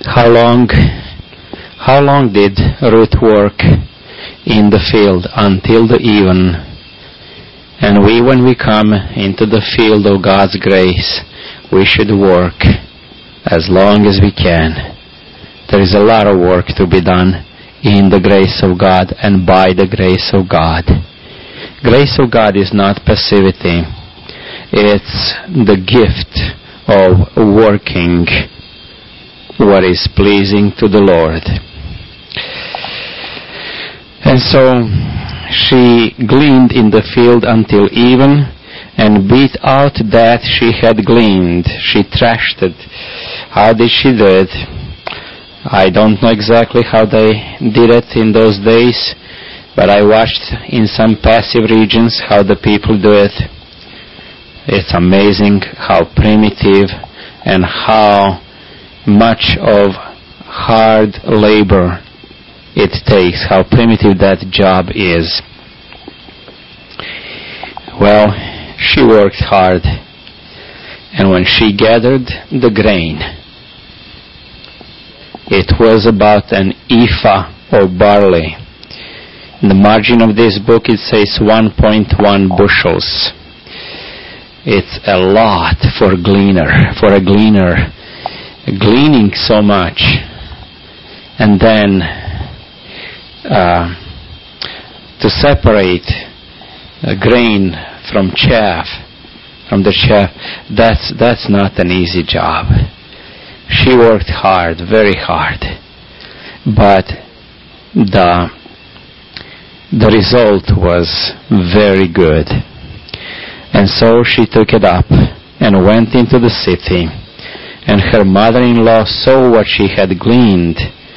How long did Ruth work in the field? Until the even. And when we come into the field of God's grace, we should work as long as we can. There is a lot of work to be done in the grace of God and by the grace of God. Grace of God is not passivity. It's the gift of working what is pleasing to the Lord. And so she gleaned in the field until even, and beat out that she had gleaned. She thrashed it. How did she do it? I don't know exactly how they did it in those days, but I watched in some passive regions how the people do it. It's amazing how primitive and how much of hard labor it takes, how primitive that job is. Well, she worked hard, and when she gathered the grain, it was about an ephah of barley. In the margin of this book it says 1.1 bushels. It's a lot for a gleaner, gleaning so much, and then to separate grain from the chaff, that's not an easy job. She worked hard, very hard, but the result was very good. And so she took it up and went into the city, and her mother-in-law saw what she had gleaned.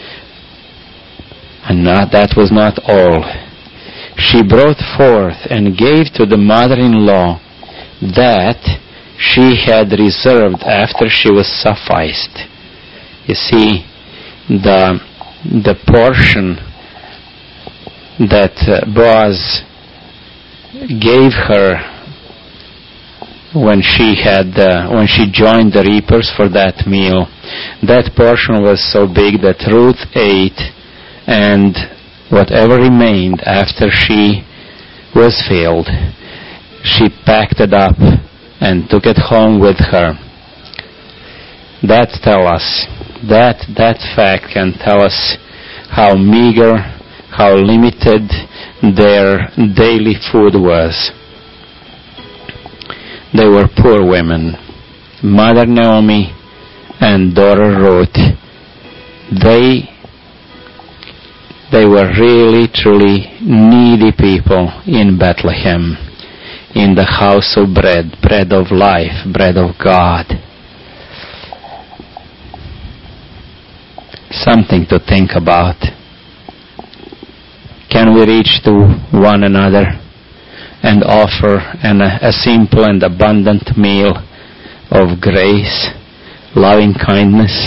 And that was not all. She brought forth and gave to the mother-in-law that she had reserved after she was sufficed. You see, the portion that Boaz gave her when she joined the reapers for that meal, that portion was so big that Ruth ate, and whatever remained after she was filled, she packed it up and took it home with her. That fact can tell us how meager, how limited their daily food was. They were poor women. Mother Naomi and daughter Ruth, they were really, truly needy people in Bethlehem, in the house of bread, bread of life, bread of God. Something to think about. Can we reach to one another and offer a simple and abundant meal of grace, loving kindness?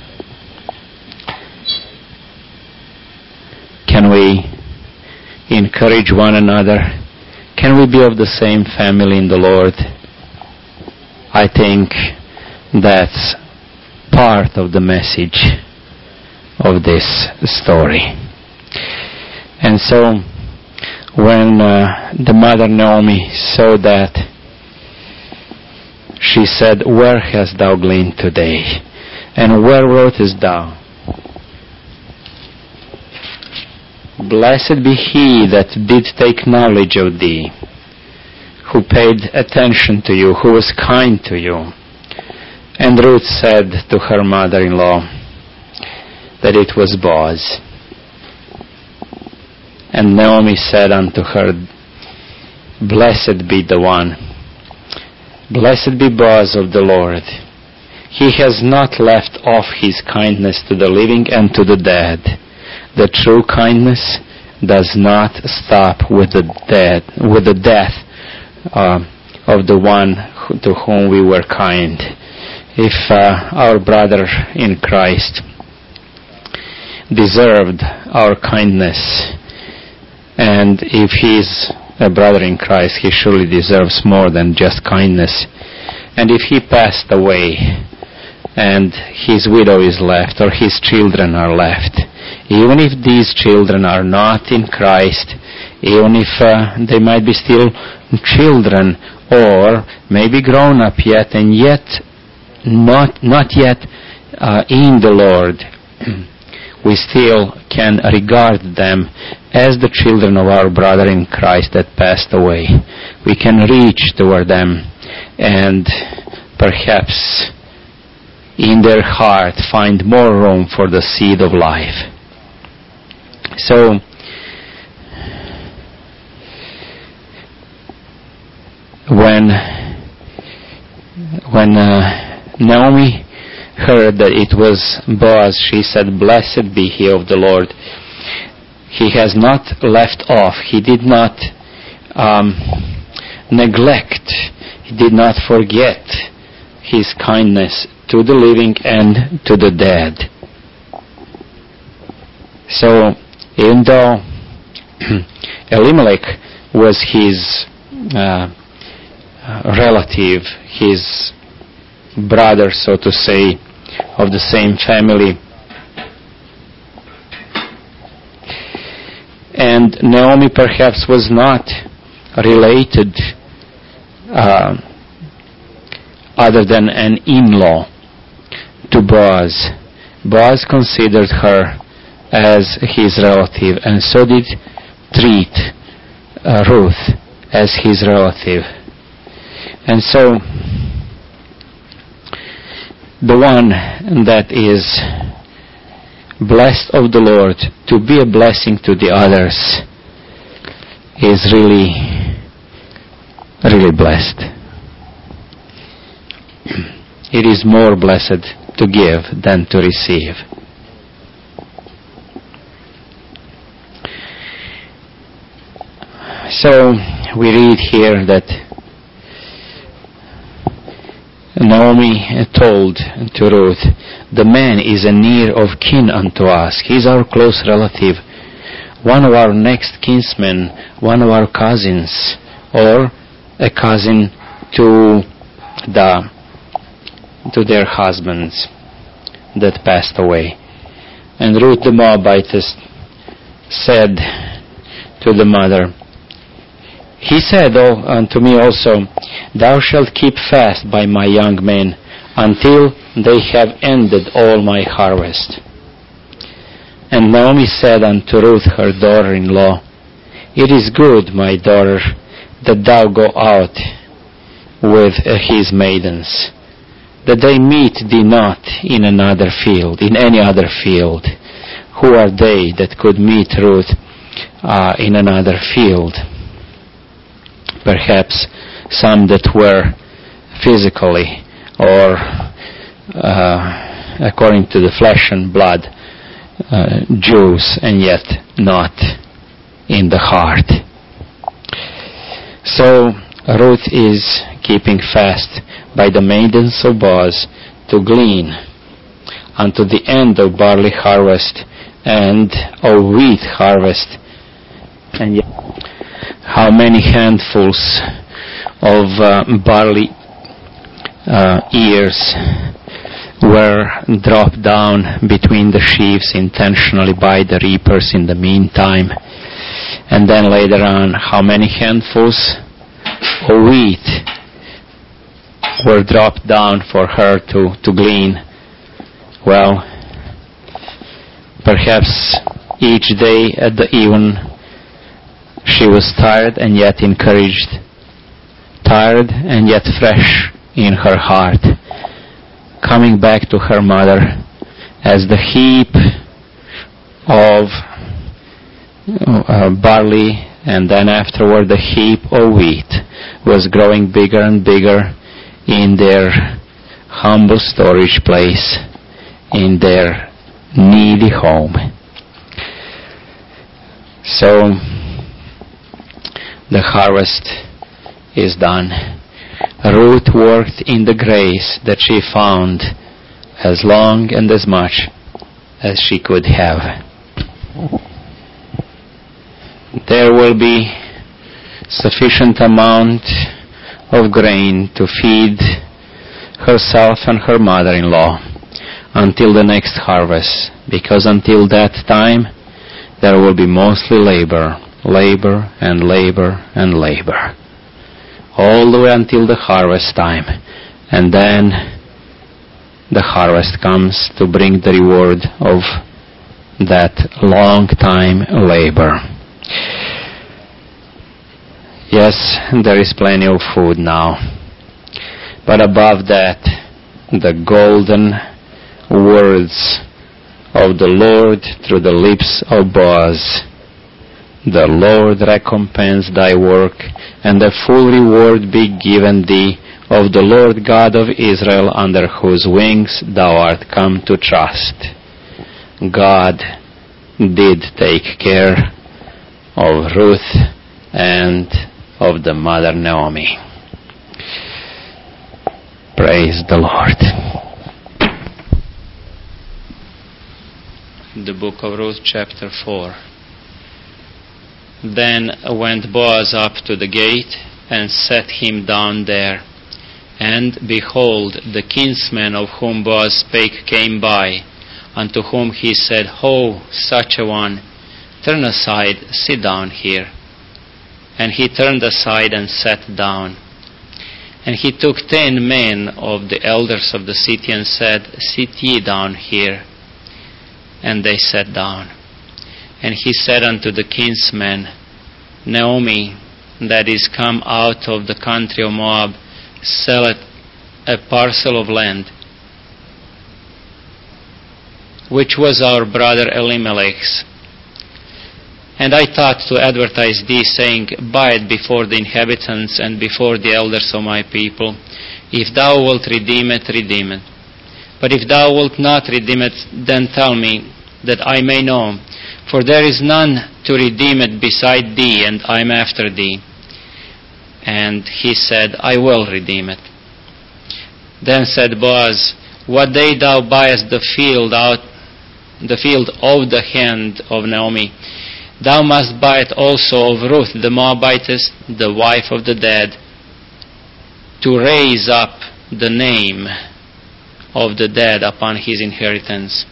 Can we encourage one another? Can we be of the same family in the Lord? I think that's part of the message of this story. And so, when the mother Naomi saw that, she said, "Where hast thou gleaned today? And where wrotest thou? Blessed be he that did take knowledge of thee, who paid attention to you, who was kind to you." And Ruth said to her mother-in-law that it was Boaz. And Naomi said unto her, "Blessed be the one. Blessed be Boaz of the Lord. He has not left off his kindness to the living and to the dead." The true kindness does not stop with the death of the one to whom we were kind. If our brother in Christ deserved our kindness, and if he's a brother in Christ, he surely deserves more than just kindness. And if he passed away, and his widow is left, or his children are left. Even if these children are not in Christ, even if they might be still children, or maybe grown up yet, and yet not yet in the Lord, we still can regard them as the children of our brother in Christ that passed away. We can reach toward them and perhaps in their heart find more room for the seed of life. So, when Naomi heard that it was Boaz, she said, "Blessed be he of the Lord." He has not left off. He did not neglect. He did not forget his kindness to the living and to the dead. So, even though Elimelech was his relative, his brother, so to say, of the same family, and Naomi perhaps was not related other than an in-law to Boaz. Boaz considered her as his relative, and so did treat Ruth as his relative. And so the one that is blessed of the Lord to be a blessing to the others is really, really blessed. It is more blessed to give than to receive. So we read here that Naomi told to Ruth, "The man is a near of kin unto us. He is our close relative, one of our next kinsmen, one of our cousins, or a cousin to their husbands that passed away." And Ruth the Moabitess said to the mother, "He said unto me also, Thou shalt keep fast by my young men until they have ended all my harvest." And Naomi said unto Ruth her daughter-in-law, "It is good, my daughter, that thou go out with his maidens, that they meet thee not in another field, in any other field." Who are they that could meet Ruth in another field? Perhaps some that were physically or according to the flesh and blood Jews, and yet not in the heart. So Ruth is keeping fast by the maidens of Boaz to glean unto the end of barley harvest and of wheat harvest. And yet, how many handfuls of barley ears were dropped down between the sheaves intentionally by the reapers in the meantime. And then later on, how many handfuls of wheat were dropped down for her to glean. Well, perhaps each day at the even she was tired and yet encouraged, tired and yet fresh in her heart, coming back to her mother as the heap of barley and then afterward the heap of wheat was growing bigger and bigger in their humble storage place, in their needy home. So the harvest is done. Ruth worked in the grace that she found as long and as much as she could have. There will be sufficient amount of grain to feed herself and her mother-in-law. until the next harvest, because until that time there will be mostly labor and labor and labor, all the way until the harvest time. And then the harvest comes to bring the reward of that long time labor. Yes, there is plenty of food now, but above that, the golden words of the Lord through the lips of Boaz. The Lord recompense thy work, and the full reward be given thee of the Lord God of Israel, under whose wings thou art come to trust. God did take care of Ruth and of the mother Naomi. Praise the Lord. The book of Ruth, chapter 4. Then went Boaz up to the gate, and set him down there. And behold, the kinsman of whom Boaz spake came by, unto whom he said, Ho, such a one, turn aside, sit down here. And he turned aside and sat down. And he took 10 men of the elders of the city, and said, Sit ye down here. And they sat down. And he said unto the kinsman, Naomi, that is come out of the country of Moab, selleth a parcel of land, which was our brother Elimelech's. And I thought to advertise thee, saying, Buy it before the inhabitants and before the elders of my people. If thou wilt redeem it, redeem it. But if thou wilt not redeem it, then tell me, that I may know. For there is none to redeem it beside thee, and I am after thee. And he said, I will redeem it. Then said Boaz, What day thou buyest the field of the hand of Naomi, thou must buy it also of Ruth the Moabitess, the wife of the dead, to raise up the name of the dead upon his inheritance.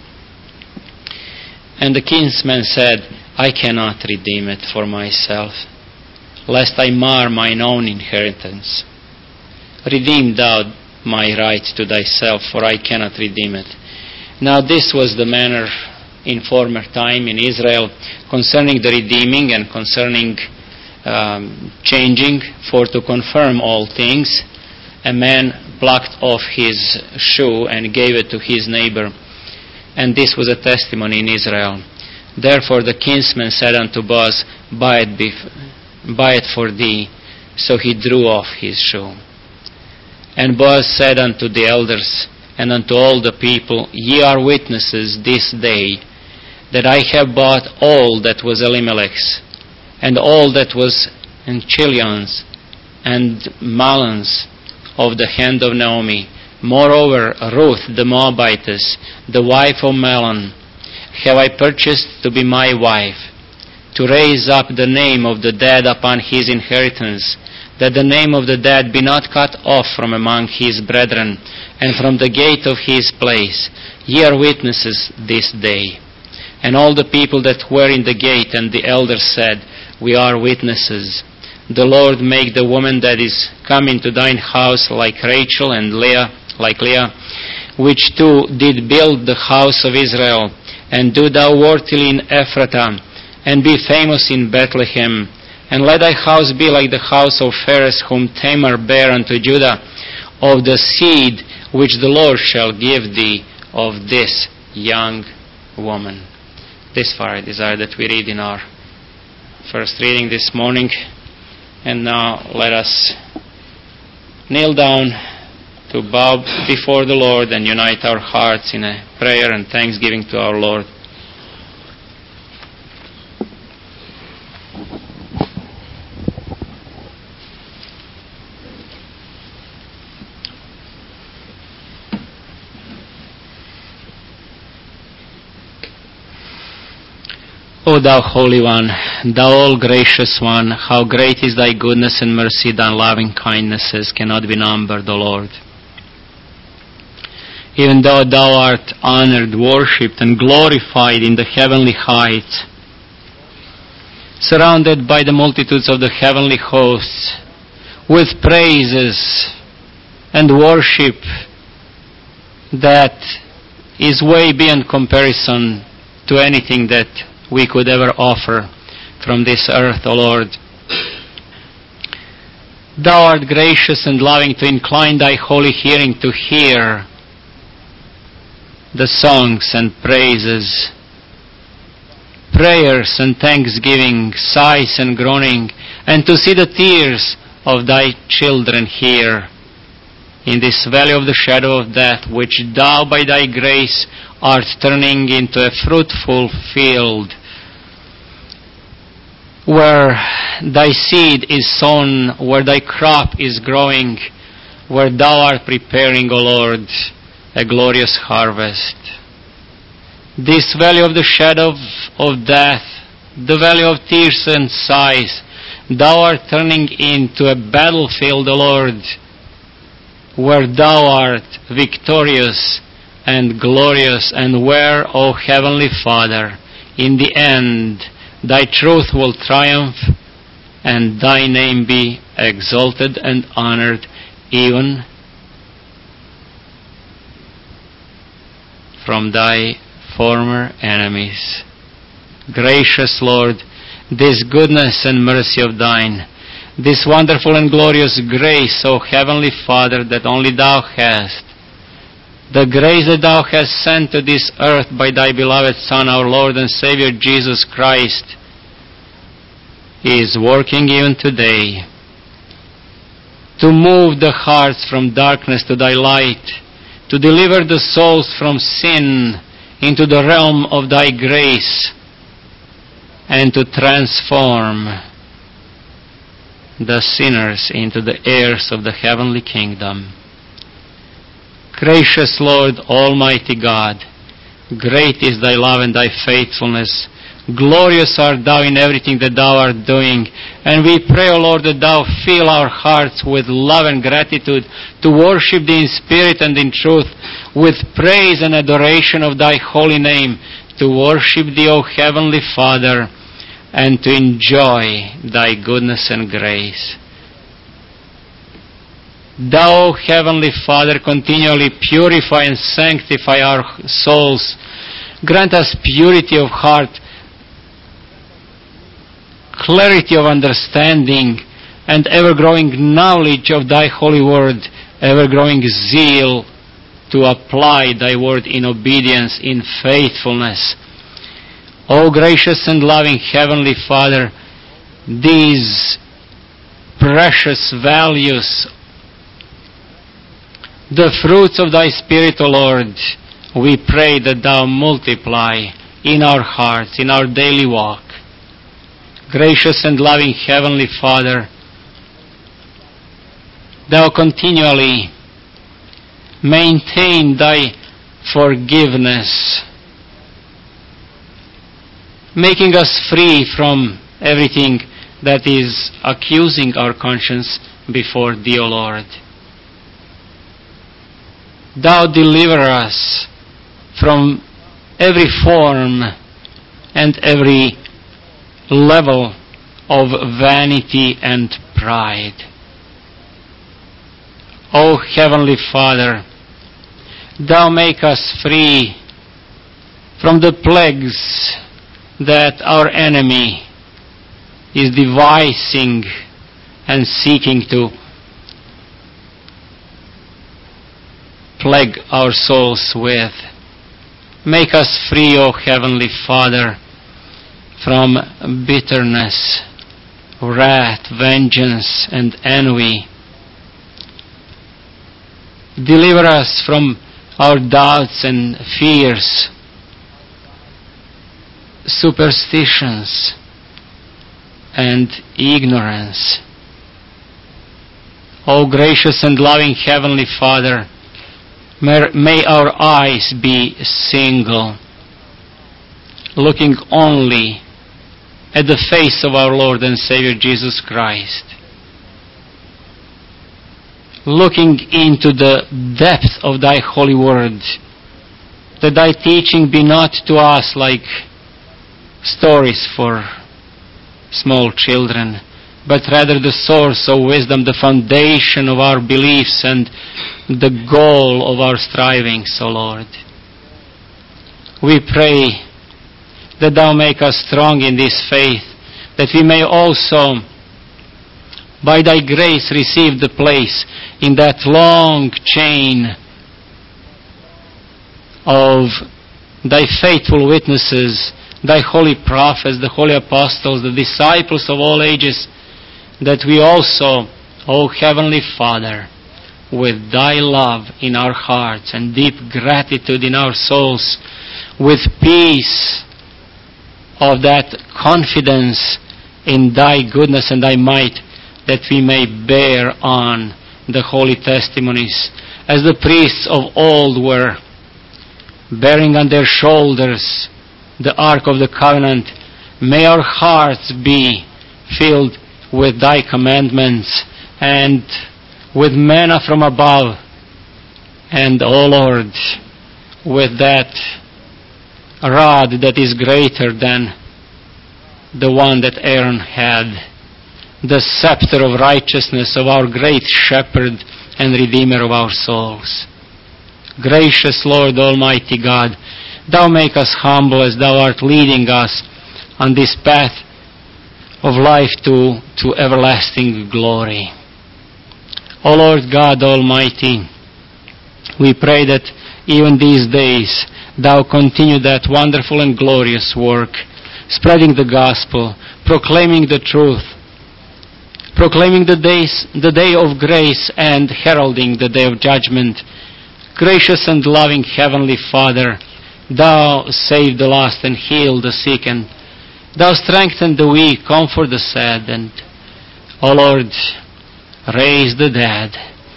And the kinsman said, I cannot redeem it for myself, lest I mar mine own inheritance. Redeem thou my right to thyself, for I cannot redeem it. Now this was the manner in former time in Israel concerning the redeeming and concerning changing, for to confirm all things, a man plucked off his shoe and gave it to his neighbor. And this was a testimony in Israel. Therefore the kinsman said unto Boaz, Buy it for thee. So he drew off his shoe. And Boaz said unto the elders and unto all the people, Ye are witnesses this day that I have bought all that was Elimelech's, and all that was Chilion's, and Mahlon's of the hand of Naomi. Moreover, Ruth the Moabitess, the wife of Mahlon, have I purchased to be my wife, to raise up the name of the dead upon his inheritance, that the name of the dead be not cut off from among his brethren, and from the gate of his place. Ye are witnesses this day. And all the people that were in the gate and the elders said, We are witnesses. The Lord make the woman that is come into thine house like Rachel, and like Leah, which two did build the house of Israel, and do thou worthily in Ephratah, and be famous in Bethlehem. And let thy house be like the house of Pharez, whom Tamar bare unto Judah, of the seed which the Lord shall give thee of this young woman. This far I desire that we read in our first reading this morning. And now let us kneel down to bow before the Lord and unite our hearts in a prayer and thanksgiving to our Lord. O thou Holy One, thou all-gracious One, how great is thy goodness and mercy, thy loving kindnesses cannot be numbered, O Lord. even though thou art honored, worshipped, and glorified in the heavenly heights, surrounded by the multitudes of the heavenly hosts, with praises and worship that is way beyond comparison to anything that we could ever offer from this earth, O Lord. Thou art gracious and loving to incline thy holy hearing to hear the songs and praises, prayers and thanksgiving, sighs and groaning, and to see the tears of thy children here in this valley of the shadow of death, which thou by thy grace art turning into a fruitful field, where thy seed is sown, where thy crop is growing, where thou art preparing, O Lord, a glorious harvest. This valley of the shadow of death, the valley of tears and sighs, thou art turning into a battlefield, O Lord, where thou art victorious and glorious, and where, O Heavenly Father, in the end thy truth will triumph and thy name be exalted and honored even from thy former enemies. Gracious Lord, this goodness and mercy of thine, this wonderful and glorious grace, O Heavenly Father, that only thou hast, the grace that thou hast sent to this earth by thy beloved Son, our Lord and Savior Jesus Christ, is working even today to move the hearts from darkness to thy light, to deliver the souls from sin into the realm of thy grace, and to transform the sinners into the heirs of the heavenly kingdom. Gracious Lord, Almighty God, great is thy love and thy faithfulness. Glorious art thou in everything that thou art doing. And we pray, O Lord, that thou fill our hearts with love and gratitude to worship thee in spirit and in truth, with praise and adoration of thy holy name, to worship thee, O Heavenly Father, and to enjoy thy goodness and grace. Thou, Heavenly Father, continually purify and sanctify our souls. Grant us purity of heart, clarity of understanding, and ever-growing knowledge of thy holy word, ever-growing zeal to apply thy word in obedience, in faithfulness. O gracious and loving Heavenly Father, these precious values, the fruits of thy Spirit, O Lord, we pray that thou multiply in our hearts, in our daily walk. Gracious and loving Heavenly Father, thou continually maintain thy forgiveness, making us free from everything that is accusing our conscience before thee, O Lord. Thou deliver us from every form and every level of vanity and pride. O Heavenly Father, thou make us free from the plagues that our enemy is devising and seeking to plague our souls with. Make us free, O Heavenly Father, from bitterness, wrath, vengeance, and envy. Deliver us from our doubts and fears, superstitions, and ignorance. O gracious and loving Heavenly Father, may our eyes be single, looking only at the face of our Lord and Savior Jesus Christ. looking into the depth of thy holy word, that thy teaching be not to us like stories for small children, but rather the source of wisdom, the foundation of our beliefs and the goal of our strivings, O Lord. We pray that thou make us strong in this faith, that we may also, by thy grace, receive the place in that long chain of thy faithful witnesses, thy holy prophets, the holy apostles, the disciples of all ages, that we also, O Heavenly Father, with thy love in our hearts and deep gratitude in our souls, with peace of that confidence in thy goodness and thy might, that we may bear on the holy testimonies, as the priests of old were bearing on their shoulders the Ark of the Covenant. May our hearts be filled with thy commandments and with manna from above, and, O Lord, with that rod that is greater than the one that Aaron had, the scepter of righteousness of our great shepherd and redeemer of our souls. Gracious Lord, Almighty God, thou make us humble as thou art leading us on this path of life to everlasting glory. O Lord God Almighty, we pray that even these days thou continue that wonderful and glorious work, spreading the gospel, proclaiming the truth, proclaiming the day of grace and heralding the day of judgment. Gracious and loving Heavenly Father, thou save the lost and heal the sick, and thou strengthen the weak, comfort the sad, and, O Lord, raise the dead.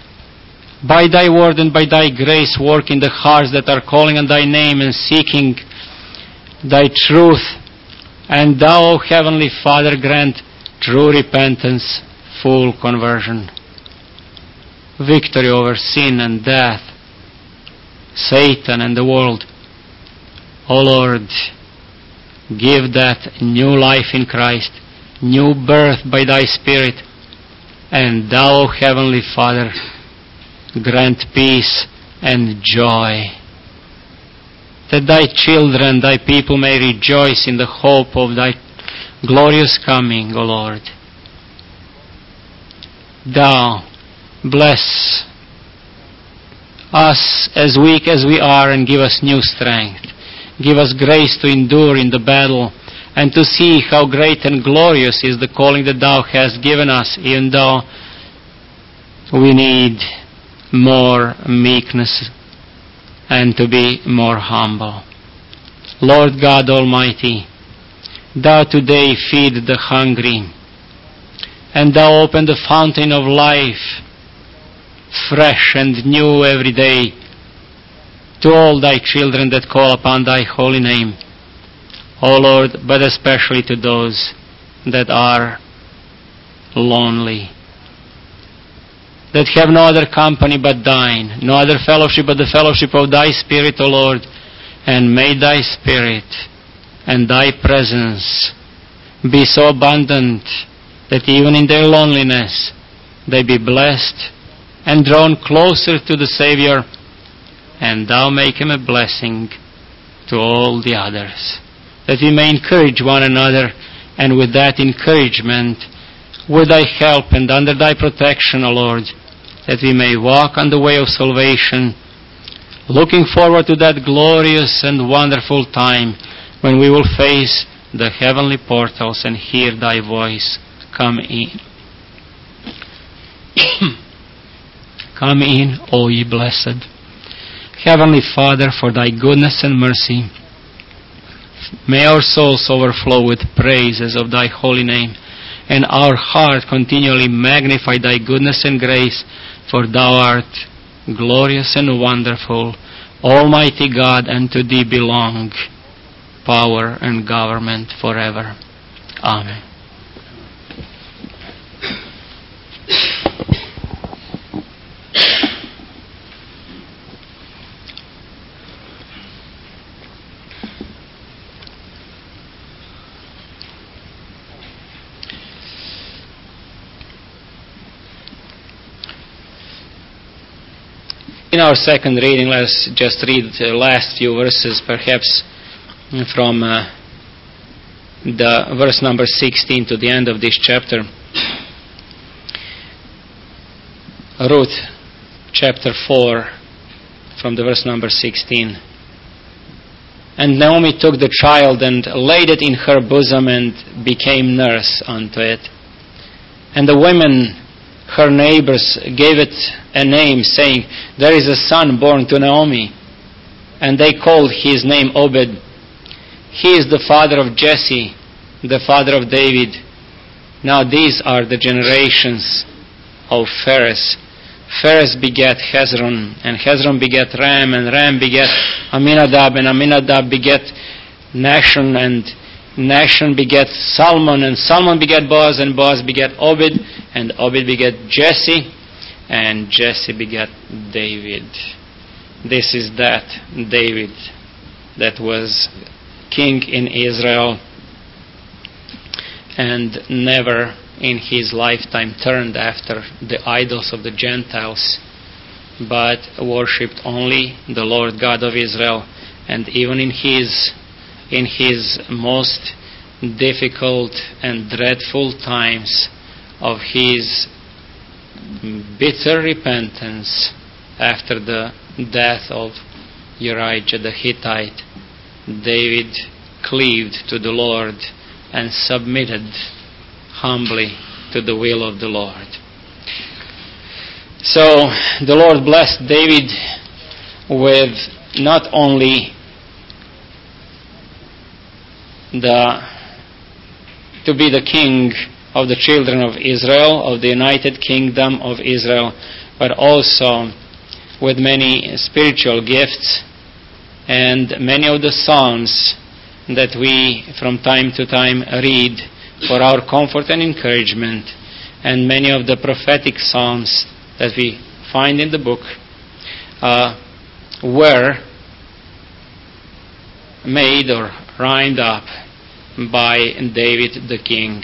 By thy word and by thy grace work in the hearts that are calling on thy name and seeking thy truth. And thou, O Heavenly Father, grant true repentance, full conversion, victory over sin and death, Satan and the world. O Lord, give that new life in Christ, new birth by thy Spirit, and thou, O Heavenly Father, grant peace and joy, that thy children, thy people may rejoice in the hope of thy glorious coming, O Lord. Thou bless us as weak as we are and give us new strength. Give us grace to endure in the battle and to see how great and glorious is the calling that thou hast given us, even though we need more meekness and to be more humble. Lord God Almighty, thou today feed the hungry, and thou open the fountain of life, fresh and new every day, to all thy children that call upon thy holy name, O Lord, but especially to those that are lonely, that have no other company but thine, no other fellowship but the fellowship of thy Spirit, O Lord. And may thy Spirit and thy presence be so abundant that even in their loneliness they be blessed and drawn closer to the Savior, and thou make him a blessing to all the others, that we may encourage one another, and with that encouragement, with thy help and under thy protection, O Lord, that we may walk on the way of salvation, looking forward to that glorious and wonderful time when we will face the heavenly portals and hear thy voice, come in. Come in, O ye blessed. Heavenly Father, for thy goodness and mercy, may our souls overflow with praises of thy holy name, and our heart continually magnify thy goodness and grace, for thou art glorious and wonderful, Almighty God, and to thee belong power and government forever. Amen. In our second reading, let's just read the last few verses, perhaps from the verse number 16 to the end of this chapter. Ruth, chapter 4, from the verse number 16. And Naomi took the child and laid it in her bosom and became nurse unto it. And the women, her neighbors, gave it a name, saying, There is a son born to Naomi. And they called his name Obed. He is the father of Jesse, the father of David. Now these are the generations of Phares. Phares begat Hezron, and Hezron begat Ram, and Ram begat Aminadab, and Aminadab begat Nahshon, and Nahshon begat Salmon, and Salmon begat Boaz, and Boaz begat Obed, and Obed begat Jesse, and Jesse begat David. This is that David that was king in Israel and never in his lifetime turned after the idols of the Gentiles, but worshipped only the Lord God of Israel. And even in his most difficult and dreadful times of his bitter repentance after the death of Uriah the Hittite, David cleaved to the Lord and submitted humbly to the will of the Lord. So the Lord blessed David with not only to be the king of the children of Israel, of the united kingdom of Israel, but also with many spiritual gifts and many of the psalms that we from time to time read for our comfort and encouragement, and many of the prophetic psalms that we find in the book were made or rhymed up by David the king.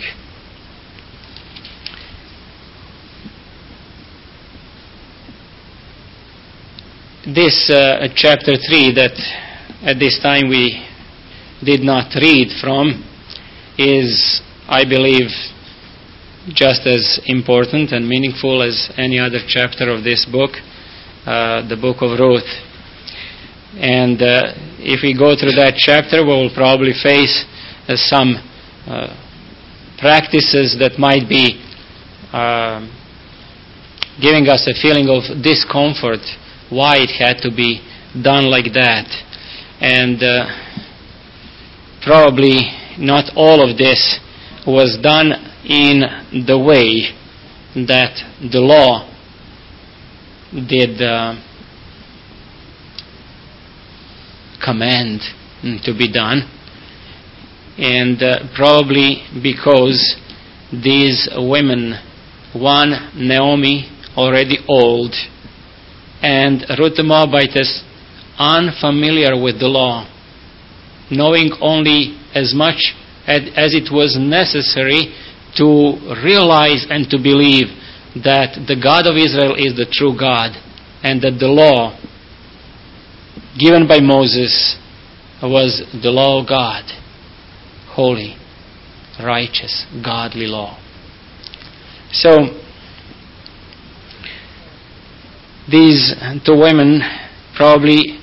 This chapter 3 that at this time we did not read from is, I believe, just as important and meaningful as any other chapter of this book, the book of Ruth. And if we go through that chapter, we will probably face some practices that might be giving us a feeling of discomfort, why it had to be done like that. And probably not all of this was done in the way that the law did command to be done. And probably because these women, one, Naomi, already old, and Ruth the Moabitess, unfamiliar with the law, knowing only as much as it was necessary to realize and to believe that the God of Israel is the true God, and that the law given by Moses was the law of God, holy, righteous, godly law. So these two women probably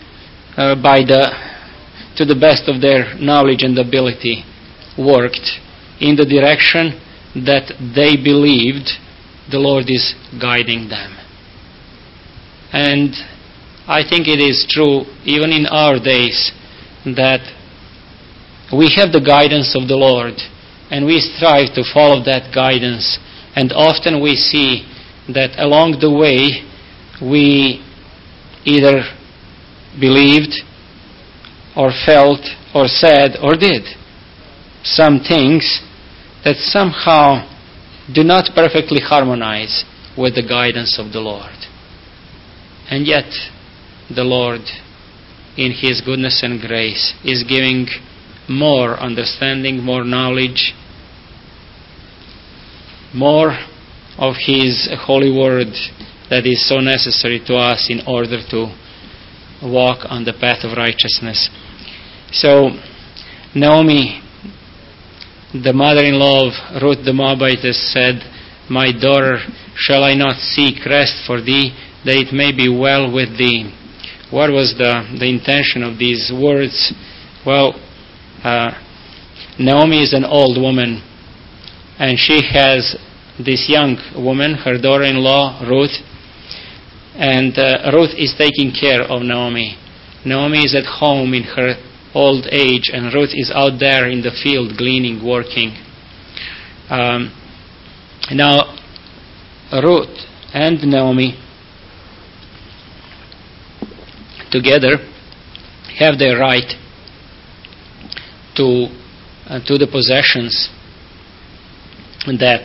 to the best of their knowledge and ability worked in the direction that they believed the Lord is guiding them. And I think it is true even in our days that we have the guidance of the Lord and we strive to follow that guidance, and often we see that along the way we either believed or felt or said or did some things that somehow do not perfectly harmonize with the guidance of the Lord. And yet the Lord, in His goodness and grace, is giving more understanding, more knowledge, more of His holy word that is so necessary to us in order to walk on the path of righteousness. So Naomi, the mother-in-law of Ruth the Moabitess, said, "My daughter, shall I not seek rest for thee, that it may be well with thee?" What was the intention of these words? Well, Naomi is an old woman, and she has this young woman, her daughter-in-law, Ruth, and Ruth is taking care of Naomi. Naomi is at home in her old age, and Ruth is out there in the field gleaning, working. Now, Ruth and Naomi together have their right to the possessions that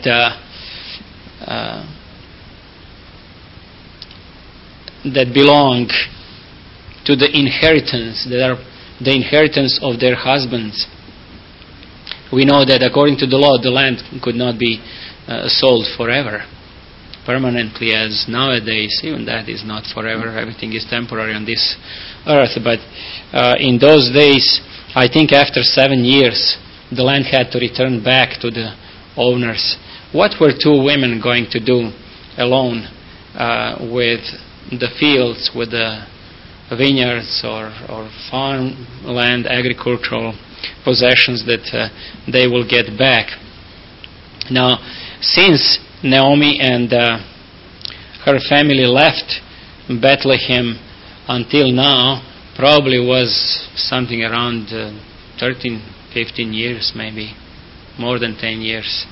that belong to the inheritance, that are the inheritance of their husbands. We know that according to the law, the land could not be sold forever, permanently, as nowadays. Even that is not forever. Everything is temporary on this earth. But in those days, I think after 7 years, the land had to return back to the owners. What were two women going to do alone with the fields, with the vineyards or farmland, agricultural possessions that they will get back? Now, since Naomi and her family left Bethlehem until now, probably was something around 13, 15 years, maybe more than 10 years.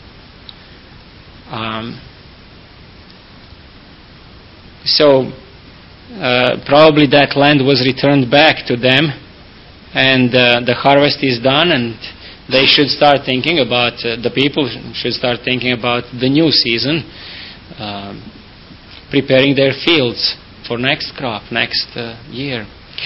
So probably that land was returned back to them, and the harvest is done, and they should start thinking about, the people should start thinking about the new season, preparing their fields for next crop, next year.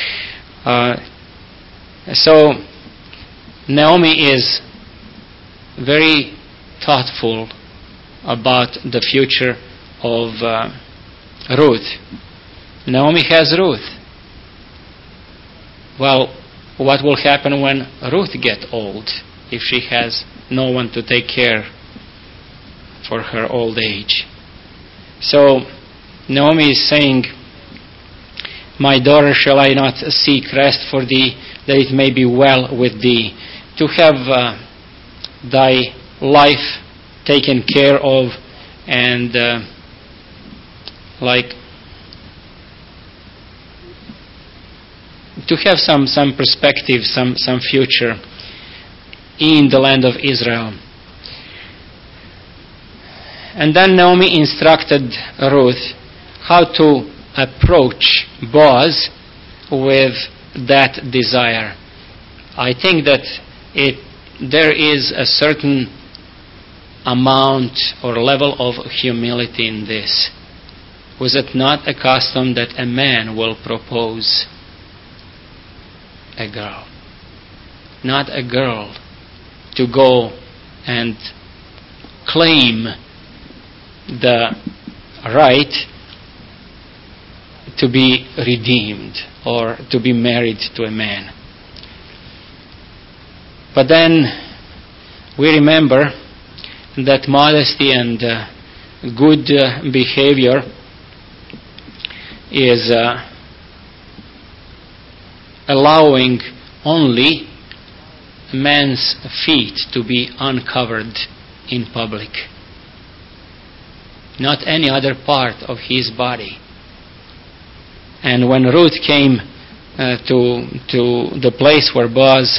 So Naomi is very thoughtful about the future of Ruth. Naomi has Ruth. Well, what will happen when Ruth gets old, if she has no one to take care for her old age? So Naomi is saying, "My daughter, shall I not seek rest for thee, that it may be well with thee?" To have thy life taken care of, and to have some perspective, some future in the land of Israel. And then Naomi instructed Ruth how to approach Boaz with that desire. I think that there is a certain amount or level of humility in this. Was it not a custom that a man will propose a girl? Not a girl to go and claim the right to be redeemed or to be married to a man. But then we remember that modesty and good behavior is allowing only man's feet to be uncovered in public, not any other part of his body. And when Ruth came to the place where Boaz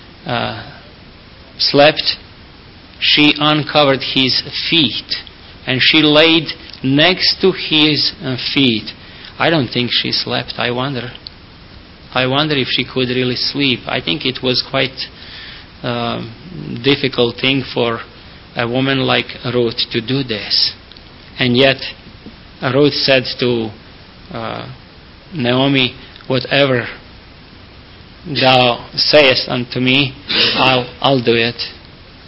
slept, she uncovered his feet, and she laid next to his feet. I don't think she slept. I wonder if she could really sleep. I think it was quite difficult thing for a woman like Ruth to do this. And yet Ruth said to Naomi, "Whatever thou sayest unto me, I'll do it."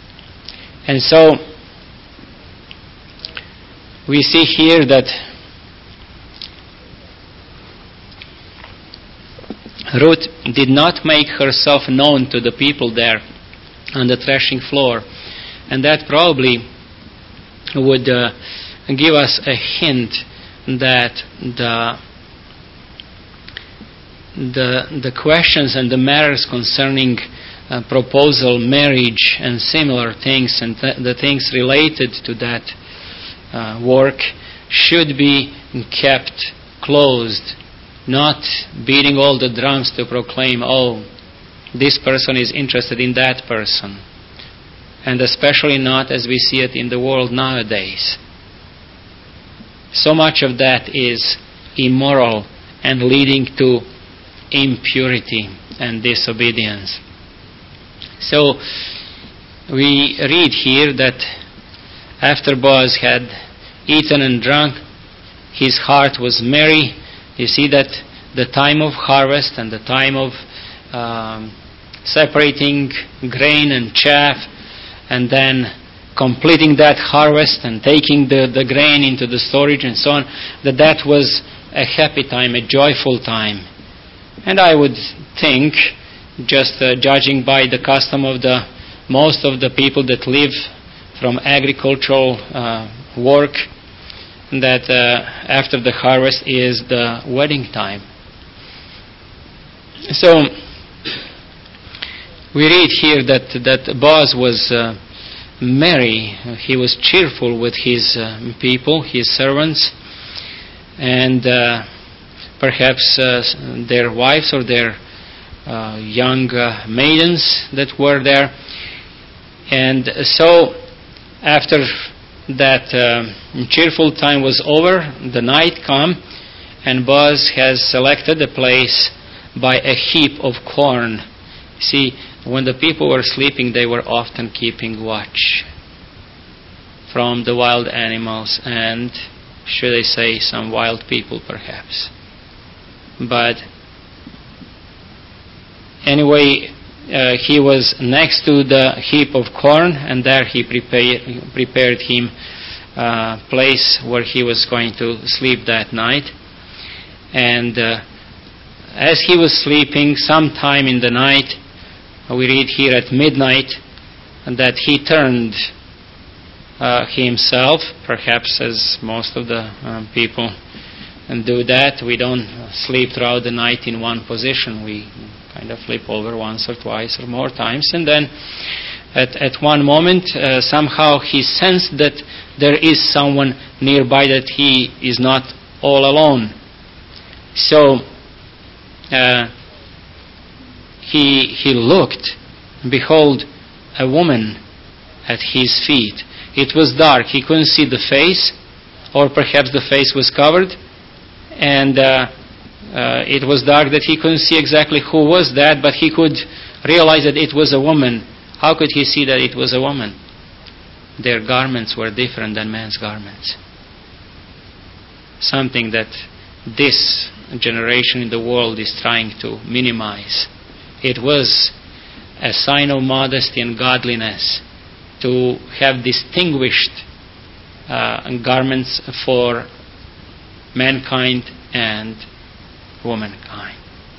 And so we see here that Ruth did not make herself known to the people there on the threshing floor, and that probably would give us a hint that the questions and the matters concerning proposal, marriage, and similar things, and the things related to that work should be kept closed, not beating all the drums to proclaim, oh, this person is interested in that person. And especially not as we see it in the world nowadays. So much of that is immoral and leading to impurity and disobedience. So we read here that after Boaz had eaten and drunk, his heart was merry. You see that the time of harvest and the time of separating grain and chaff, and then completing that harvest and taking the grain into the storage and so on, that was a happy time, a joyful time. And I would think, just judging by the custom of most of the people that live from agricultural work, that after the harvest is the wedding time. So we read here that Boaz was merry. He was cheerful with his people, his servants, and perhaps their wives or their young maidens that were there. And so after that cheerful time was over, the night come, and Boaz has selected a place by a heap of corn. See, when the people were sleeping, they were often keeping watch from the wild animals and, should I say, some wild people perhaps. But anyway, he was next to the heap of corn, and there he prepared him a place where he was going to sleep that night. And as he was sleeping, sometime in the night, we read here at midnight, that he turned himself, perhaps as most of the people do that. We don't sleep throughout the night in one position. We kind of flip over once or twice or more times. And then at one moment, somehow he sensed that there is someone nearby, that he is not all alone. So he looked, behold, a woman at his feet. It was dark. He couldn't see the face, or perhaps the face was covered, and it was dark that he couldn't see exactly who was that, but he could realize that it was a woman. How could he see that it was a woman? Their garments were different than man's garments. Something that this generation in the world is trying to minimize. It was a sign of modesty and godliness to have distinguished garments for mankind and womankind.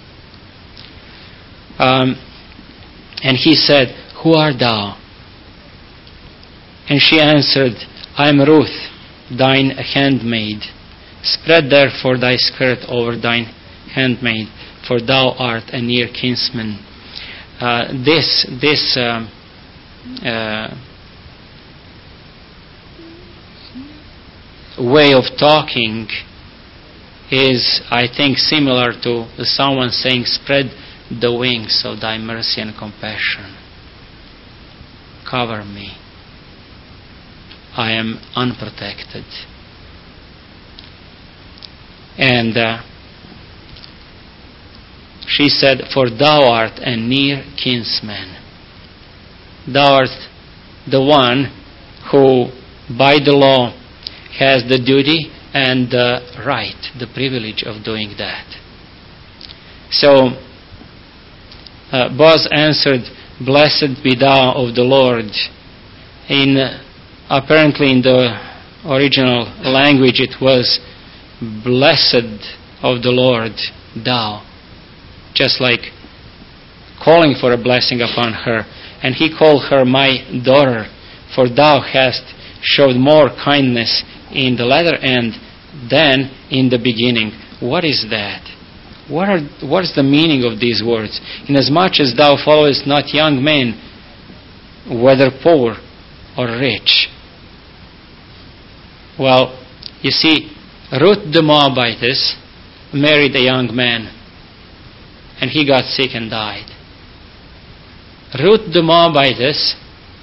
And he said, "Who art thou?" And she answered, "I am Ruth, thine handmaid. Spread therefore thy skirt over thine handmaid, for thou art a near kinsman." This way of talking is, I think, similar to someone saying, "Spread the wings of thy mercy and compassion. Cover me. I am unprotected." And she said, "For thou art a near kinsman." Thou art the one who, by the law, has the duty and the right, the privilege of doing that. So Boaz answered, "Blessed be thou of the Lord." Apparently in the original language it was, "Blessed of the Lord, thou." just like calling for a blessing upon her. And he called her my daughter, for thou hast showed more kindness in the latter end than in the beginning. What is that? What is the meaning of these words? Inasmuch as thou followest not young men, whether poor or rich. Well, you see, Ruth the Moabitess married a young man, and he got sick and died. Ruth the Moabitess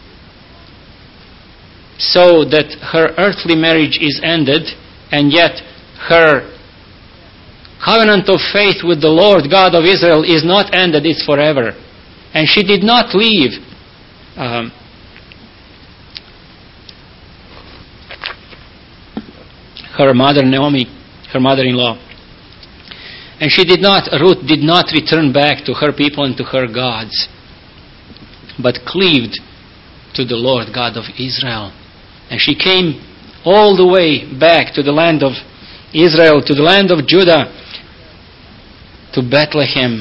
saw that her earthly marriage is ended, and yet her covenant of faith with the Lord God of Israel is not ended, it's forever. And she did not leave her mother Naomi, her mother-in-law. And Ruth did not return back to her people and to her gods, but cleaved to the Lord God of Israel. And she came all the way back to the land of Israel, to the land of Judah, to Bethlehem,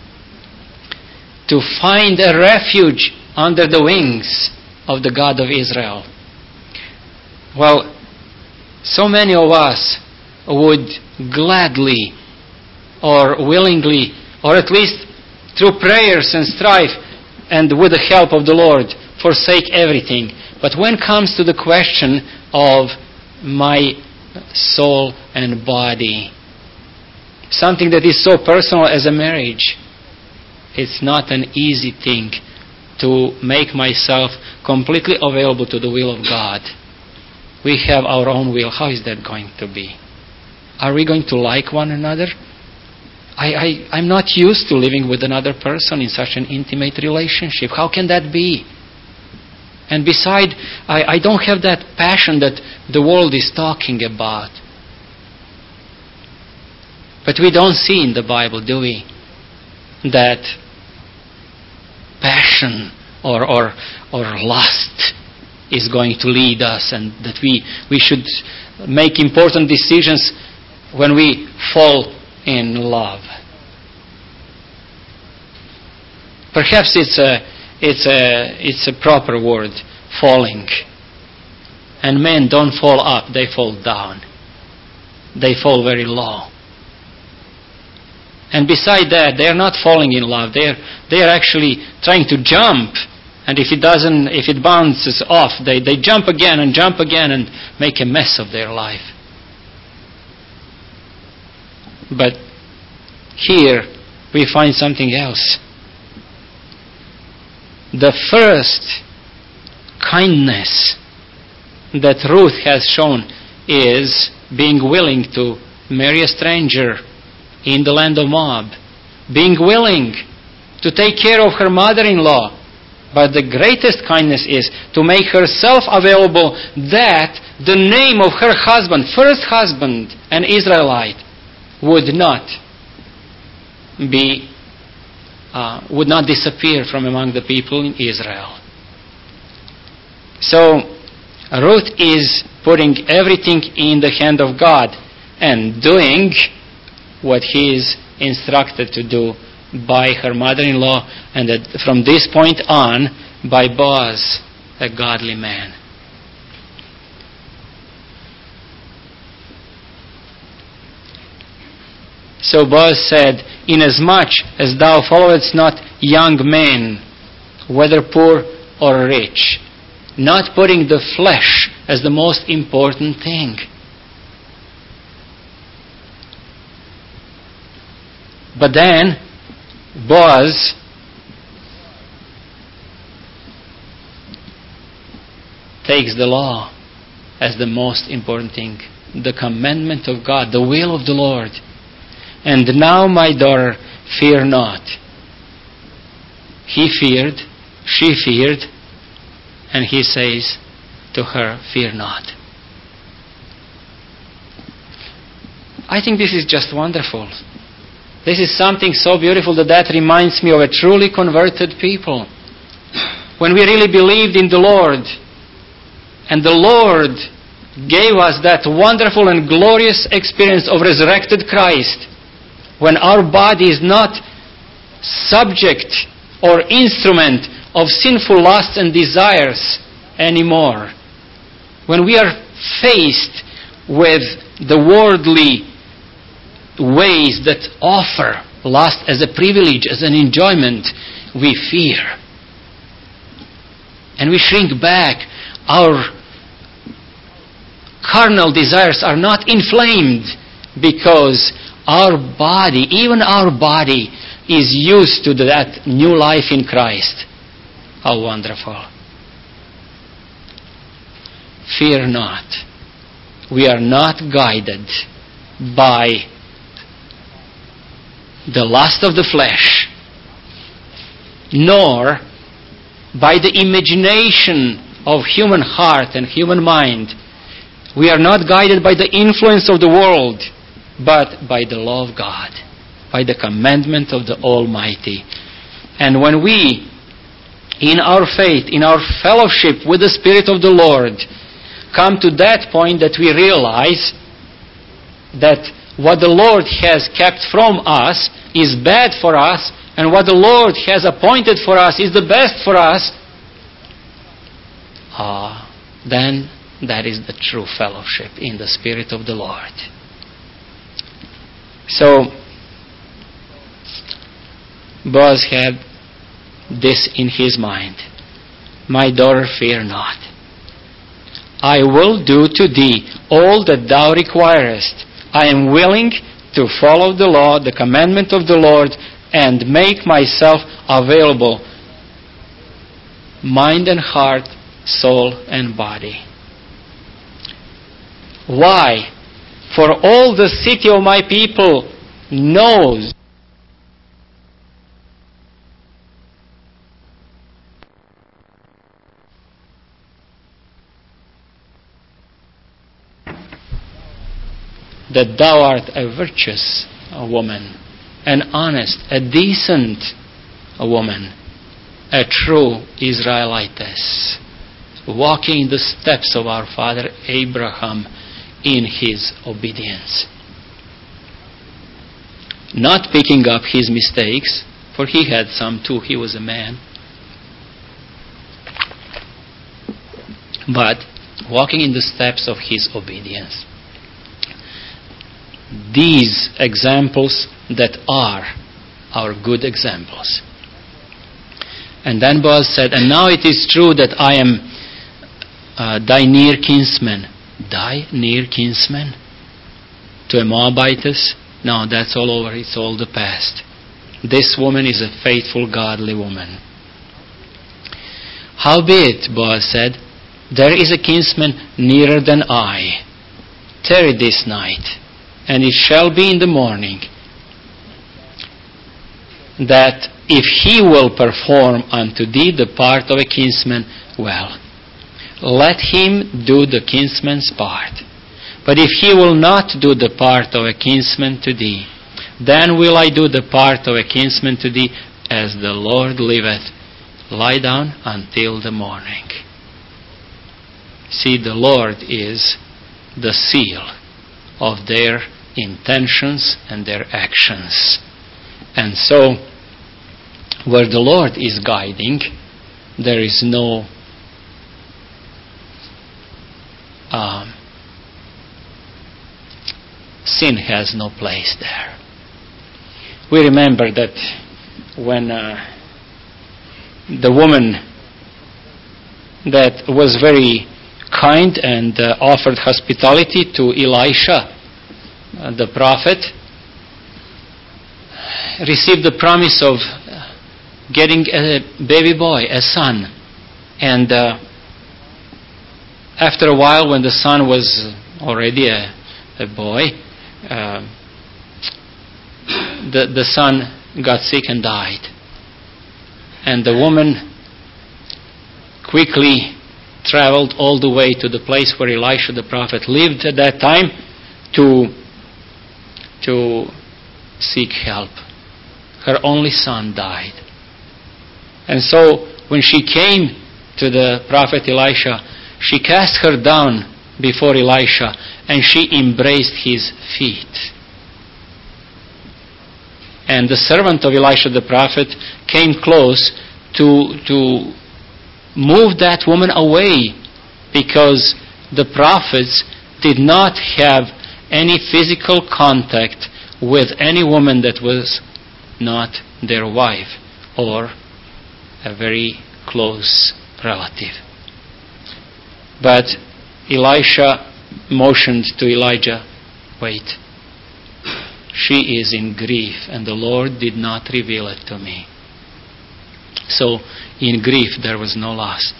to find a refuge under the wings of the God of Israel. Well, so many of us would gladly or willingly, or at least through prayers and strife and with the help of the Lord, forsake everything. But when it comes to the question of my soul and body, something that is so personal as a marriage, it's not an easy thing to make myself completely available to the will of God. We have our own will. How is that going to be? Are we going to like one another? I'm not used to living with another person in such an intimate relationship. How can that be? And beside, I don't have that passion that the world is talking about. But we don't see in the Bible, do we, that passion or lust is going to lead us, and that we should make important decisions when we fall in love. Perhaps it's a proper word, falling. And men don't fall up, they fall down. They fall very low. And beside that, they are not falling in love. They are actually trying to jump. And if it bounces off, they jump again and make a mess of their life. But here we find something else. The first kindness that Ruth has shown is being willing to marry a stranger in the land of Moab, being willing to take care of her mother-in-law. But the greatest kindness is to make herself available, that the name of her husband, first husband, an Israelite, would not disappear from among the people in Israel. So Ruth is putting everything in the hand of God and doing what he is instructed to do by her mother-in-law, and that from this point on by Boaz, a godly man. So Boaz said, inasmuch as thou followest not young men, whether poor or rich, not putting the flesh as the most important thing. But then Boaz takes the law as the most important thing, the commandment of God, the will of the Lord. And now, my daughter, fear not. He feared, she feared, and he says to her, fear not. I think this is just wonderful. This is something so beautiful that reminds me of a truly converted people. When we really believed in the Lord, and the Lord gave us that wonderful and glorious experience of resurrected Christ, when our body is not subject or instrument of sinful lusts and desires anymore. When we are faced with the worldly ways that offer lust as a privilege, as an enjoyment, we fear. And we shrink back. Our carnal desires are not inflamed because our body, even our body, is used to that new life in Christ. How wonderful. Fear not. We are not guided by the lust of the flesh, nor by the imagination of human heart and human mind. We are not guided by the influence of the world, but by the law of God, by the commandment of the Almighty. And when we, in our faith, in our fellowship with the Spirit of the Lord, come to that point that we realize that what the Lord has kept from us is bad for us, and what the Lord has appointed for us is the best for us, then that is the true fellowship in the Spirit of the Lord. So, Boaz had this in his mind. My daughter, fear not. I will do to thee all that thou requirest. I am willing to follow the law, the commandment of the Lord, and make myself available, mind and heart, soul and body. Why? For all the city of my people knows that thou art a virtuous woman, an honest, a decent woman, a true Israelitess, walking in the steps of our father Abraham in his obedience. Not picking up his mistakes, for he had some too, he was a man, but walking in the steps of his obedience. These examples that are our good examples. And then Boaz said, and now it is true that I am thy near kinsman. Thy near kinsman? To a Moabitess? No, that's all over. It's all the past. This woman is a faithful, godly woman. Howbeit, Boaz said, there is a kinsman nearer than I. Tarry this night, and it shall be in the morning that if he will perform unto thee the part of a kinsman, well, let him do the kinsman's part. But if he will not do the part of a kinsman to thee, then will I do the part of a kinsman to thee, as the Lord liveth. Lie down until the morning. See, the Lord is the seal of their intentions and their actions. And so, where the Lord is guiding, there is no sin has no place there. We remember that when the woman that was very kind and offered hospitality to Elisha, the prophet, received the promise of getting a baby boy, a son. And after a while, when the son was already a boy, the son got sick and died. And the woman quickly traveled all the way to the place where Elisha the prophet lived at that time to seek help. Her only son died. And so when she came to the prophet Elisha, she cast her down before Elisha and she embraced his feet. And the servant of Elisha the prophet came close to move that woman away, because the prophets did not have any physical contact with any woman that was not their wife or a very close relative. But Elisha motioned to Elijah, wait, she is in grief and the Lord did not reveal it to me. So in grief there was no lust.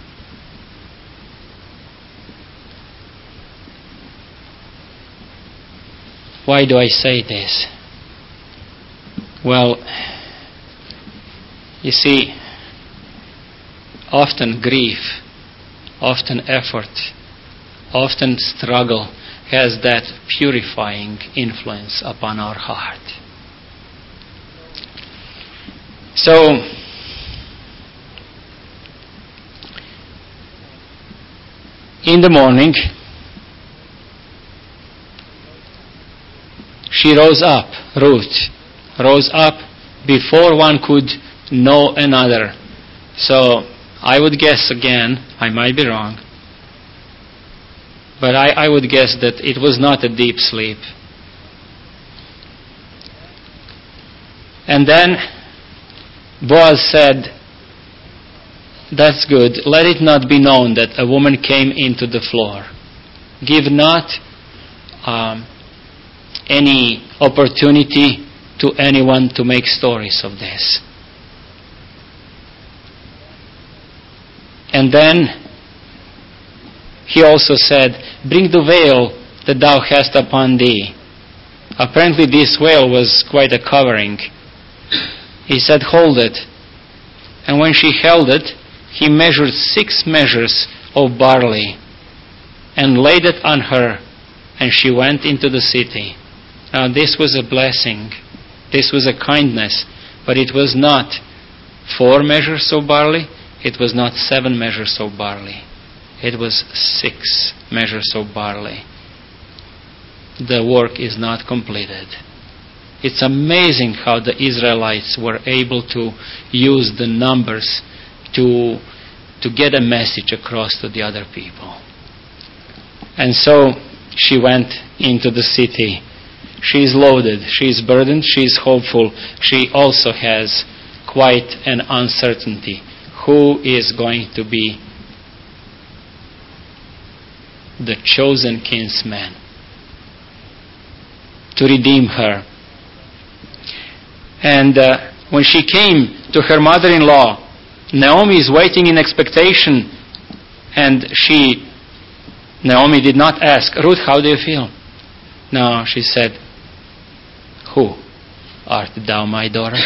Why do I say this? Well, you see, often grief, often effort, often struggle has that purifying influence upon our heart. So, in the morning, she rose up, Ruth rose up before one could know another. So, I would guess again, I might be wrong, but I would guess that it was not a deep sleep. And then Boaz said, that's good. Let it not be known that a woman came into the floor. Give not any opportunity to anyone to make stories of this. And then he also said, bring the veil that thou hast upon thee. Apparently this veil was quite a covering. He said, hold it. And when she held it, he measured 6 measures of barley and laid it on her, and she went into the city. Now this was a blessing. This was a kindness. But it was not 4 measures of barley. It was not 7 measures of barley. It was 6 measures of barley. The work is not completed. It's amazing how the Israelites were able to use the numbers to get a message across to the other people. And so she went into the city. She is loaded, she is burdened, she is hopeful. She also has quite an uncertainty. Who is going to be the chosen kinsman to redeem her? And when she came to her mother-in-law, Naomi is waiting in expectation, and Naomi did not ask, Ruth, how do you feel? No, she said, who? Art thou my daughter?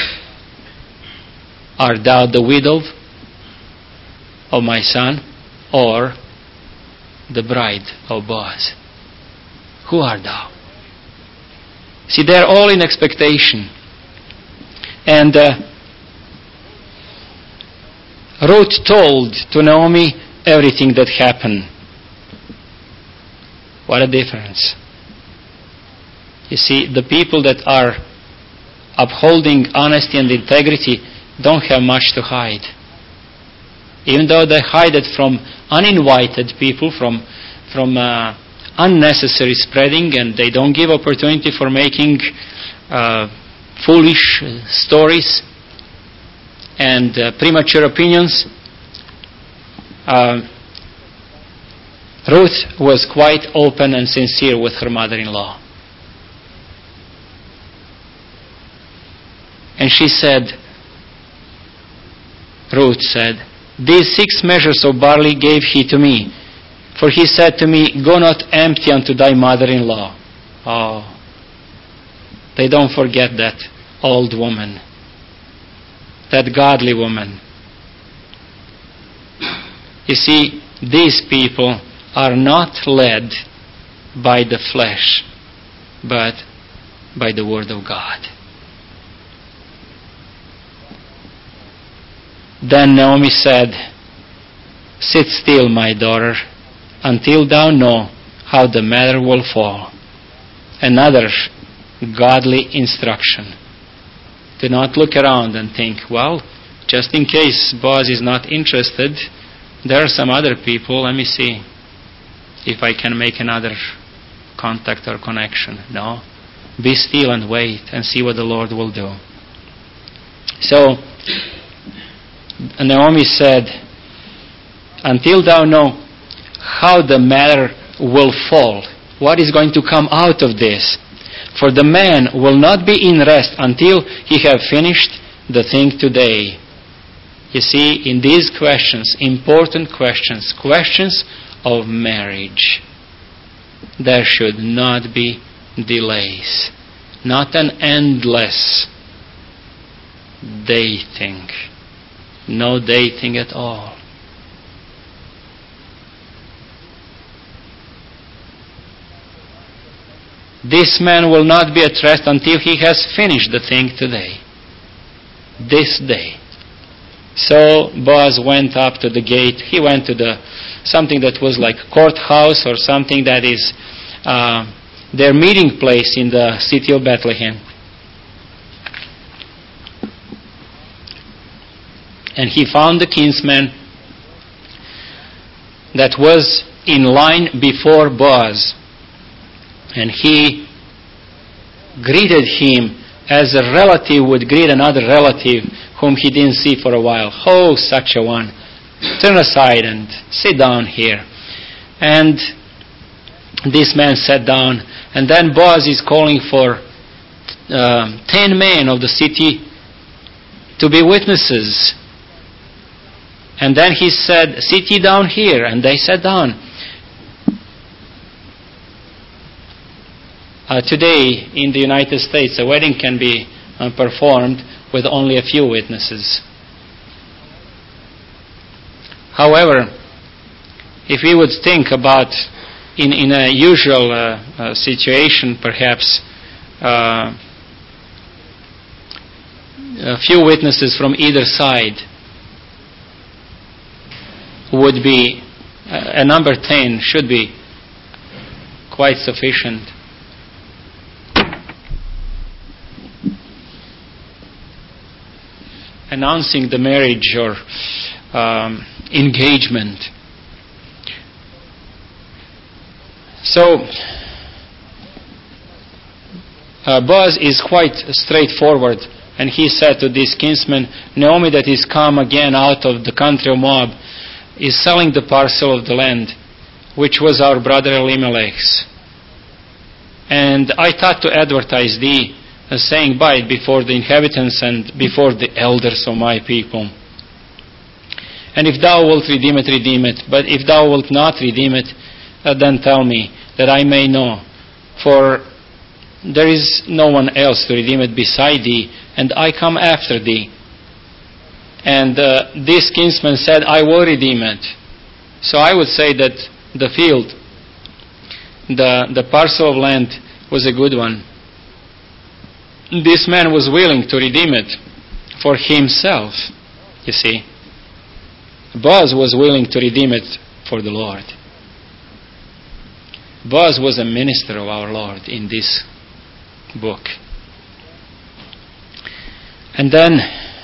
Art thou the widow of my son, or the bride of Boaz? Who art thou? See, they're all in expectation. And Ruth told to Naomi everything that happened. What a difference. You see, the people that are upholding honesty and integrity don't have much to hide. Even though they hide it from uninvited people, from unnecessary spreading, and they don't give opportunity for making foolish stories and premature opinions. Ruth was quite open and sincere with her mother-in-law. And she said, Ruth said, these 6 measures of barley gave he to me. For he said to me, go not empty unto thy mother-in-law. Oh, they don't forget that old woman, that godly woman. You see, these people are not led by the flesh, but by the Word of God. Then Naomi said, sit still, my daughter, until thou know how the matter will fall. Another godly instruction. Do not look around and think, well, just in case Boaz is not interested, there are some other people, let me see if I can make another contact or connection. No. Be still and wait and see what the Lord will do. So, Naomi said, until thou know how the matter will fall, what is going to come out of this? For the man will not be in rest until he have finished the thing today. You see, in these questions, important questions, questions of marriage, there should not be delays. Not an endless dating. No dating at all. This man will not be at rest until he has finished the thing today. This day. So Boaz went up to the gate. He went to something that was like courthouse or something that is their meeting place in the city of Bethlehem. And he found the kinsman that was in line before Boaz. And he greeted him as a relative would greet another relative whom he didn't see for a while. Oh, such a one. Turn aside and sit down here. And this man sat down. And then Boaz is calling for 10 men of the city to be witnesses. And then he said, sit ye down here. And they sat down. Today, in the United States, a wedding can be performed with only a few witnesses. However, if we would think about, in a usual situation, perhaps, a few witnesses from either side would be, a number 10 should be quite sufficient. Announcing the marriage or engagement. So, Boaz is quite straightforward, and he said to this kinsman, Naomi that is come again out of the country of Moab is selling the parcel of the land, which was our brother Elimelech's. And I thought to advertise thee, saying, buy it before the inhabitants and before the elders of my people. And if thou wilt redeem it, redeem it. But if thou wilt not redeem it, then tell me, that I may know. For there is no one else to redeem it beside thee, and I come after thee. And this kinsman said, I will redeem it. So I would say that the field, the parcel of land, was a good one. This man was willing to redeem it for himself, you see. Boaz was willing to redeem it for the Lord. Boaz was a minister of our Lord in this book. And then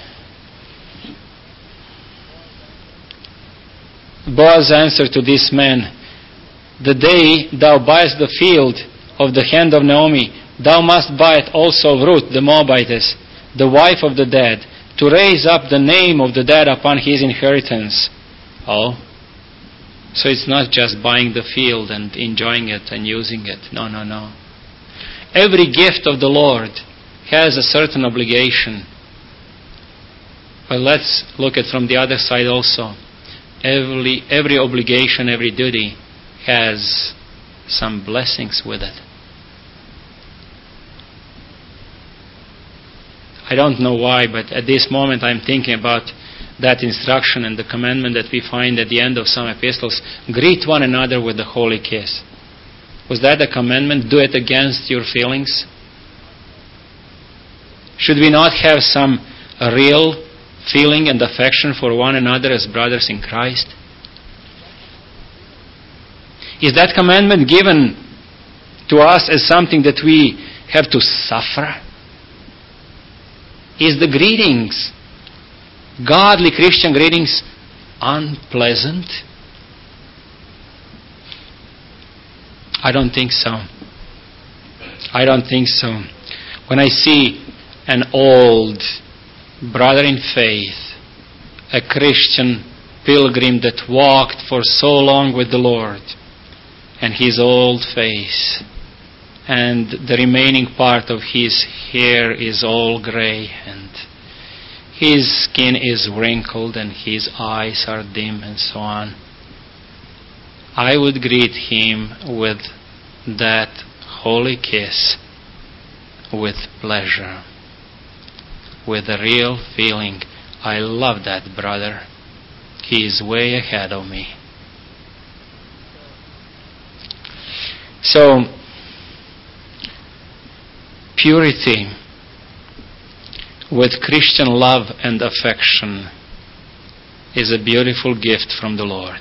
Boaz answered to this man, the day thou buyest the field of the hand of Naomi, thou must buy it also of Ruth the Moabitess, the wife of the dead, to raise up the name of the dead upon his inheritance. Oh, so it's not just buying the field and enjoying it and using it. No, no, no. Every gift of the Lord has a certain obligation. But let's look at from the other side also. Every obligation, every duty has some blessings with it. I don't know why, but at this moment I'm thinking about that instruction and the commandment that we find at the end of some epistles. Greet one another with a holy kiss. Was that a commandment? Do it against your feelings? Should we not have some real feeling and affection for one another as brothers in Christ? Is that commandment given to us as something that we have to suffer? Is the greetings, godly Christian greetings, unpleasant? I don't think so. I don't think so. When I see an old brother in faith, a Christian pilgrim that walked for so long with the Lord, and his old face, and the remaining part of his hair is all gray, and his skin is wrinkled, and his eyes are dim, and so on, I would greet him with that holy kiss, with pleasure, with a real feeling. I love that brother. He is way ahead of me. So, purity with Christian love and affection is a beautiful gift from the Lord.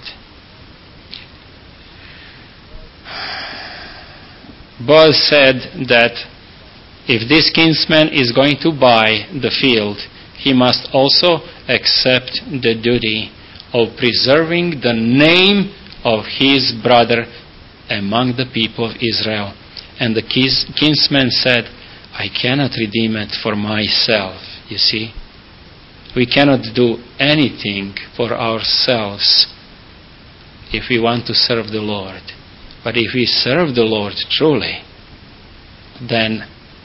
Boaz said that if this kinsman is going to buy the field, he must also accept the duty of preserving the name of his brother among the people of Israel. And the kinsman said, I cannot redeem it for myself. You see, we cannot do anything for ourselves if we want to serve the Lord. But if we serve the Lord truly, then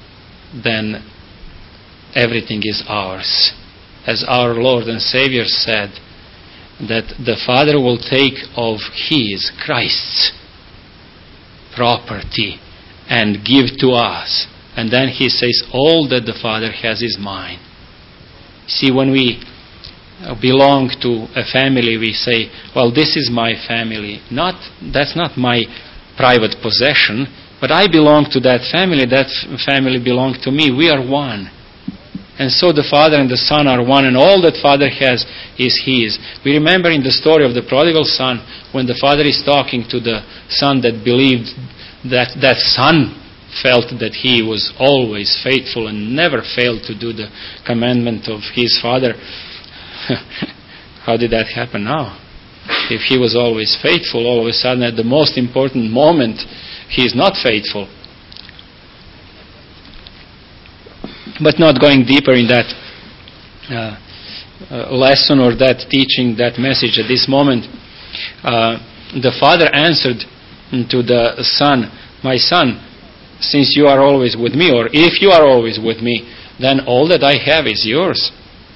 everything is ours. As our Lord and Savior said, that the Father will take of His, Christ's, property and give to us. And then He says, all that the Father has is mine. See, when we belong to a family, we say, well, this is my family. That's not my private possession, but I belong to that family belongs to me. We are one. And so the Father and the Son are one, and all that Father has is His. We remember in the story of the prodigal son, when the Father is talking to the son that believed, that son felt that he was always faithful and never failed to do the commandment of his father. How did that happen now? If he was always faithful, all of a sudden at the most important moment, he is not faithful. But not going deeper in that lesson or that teaching, that message at this moment, the father answered to the son, my son, since you are always with me, or if you are always with me, then all that I have is yours.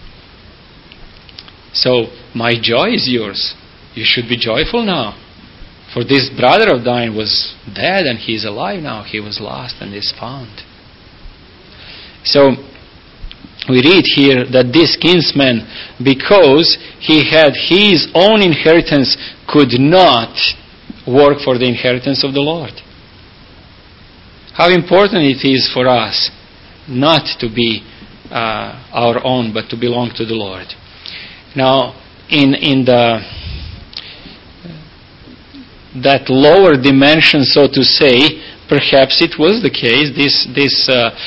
So my joy is yours. You should be joyful now. For this brother of thine was dead and he is alive now. He was lost and is found. So we read here that this kinsman, because he had his own inheritance, could not work for the inheritance of the Lord. How important it is for us not to be our own, but to belong to the Lord. Now, in that lower dimension, so to say, perhaps it was the case. This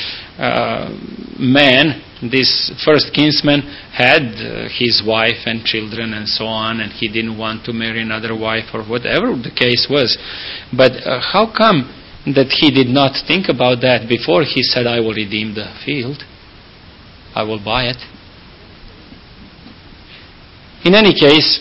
man, this first kinsman, had his wife and children and so on, and he didn't want to marry another wife or whatever the case was. But how come that he did not think about that before he said, I will redeem the field, I will buy it? In any case,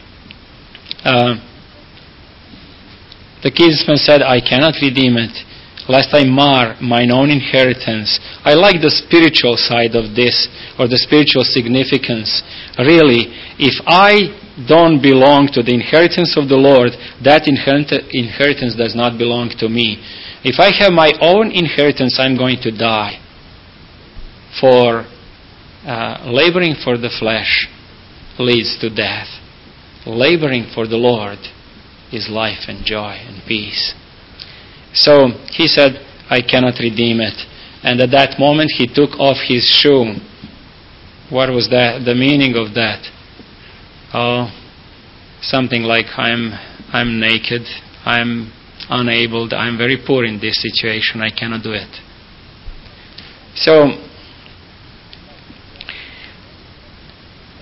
the kinsman said, I cannot redeem it, lest I mar mine own inheritance. I like the spiritual side of this, or the spiritual significance. Really, if I don't belong to the inheritance of the Lord, that inheritance does not belong to me. If I have my own inheritance, I'm going to die. For laboring for the flesh leads to death. Laboring for the Lord is life and joy and peace. So he said, I cannot redeem it. And at that moment he took off his shoe. What was that? The meaning of that? Oh, something like I'm naked, I'm unable, I'm very poor in this situation, I cannot do it. So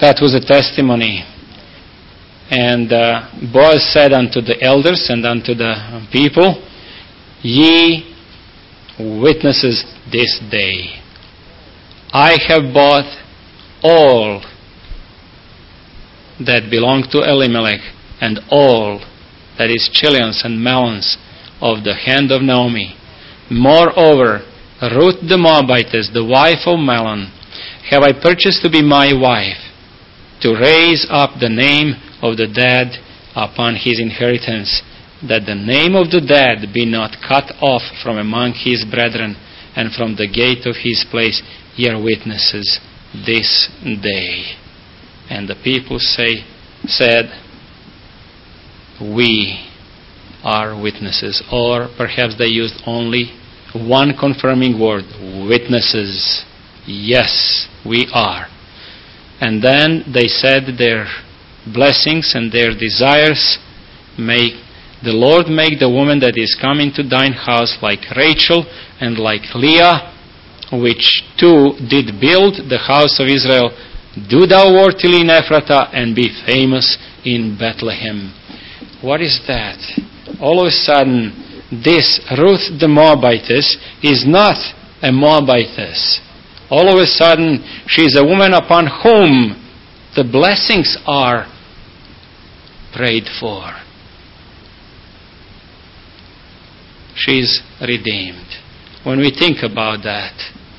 That was a testimony. And Boaz said unto the elders and unto the people, ye witnesses this day, I have bought all that belonged to Elimelech and all that is chilions and melons of the hand of Naomi. Moreover, Ruth the Moabitess, the wife of Mahlon, have I purchased to be my wife, to raise up the name of the dead upon his inheritance, that the name of the dead be not cut off from among his brethren, and from the gate of his place ye are witnesses this day. And the people said, we are witnesses. Or perhaps they used only one confirming word, witnesses. Yes, we are. And then they said their blessings and their desires. May the Lord make the woman that is coming to thine house like Rachel and like Leah, which two did build the house of Israel. Do thou worthily in Ephratah, and be famous in Bethlehem. What is that? All of a sudden, this Ruth the Moabitess is not a Moabitess. All of a sudden, she is a woman upon whom the blessings are prayed for. She is redeemed. When we think about that,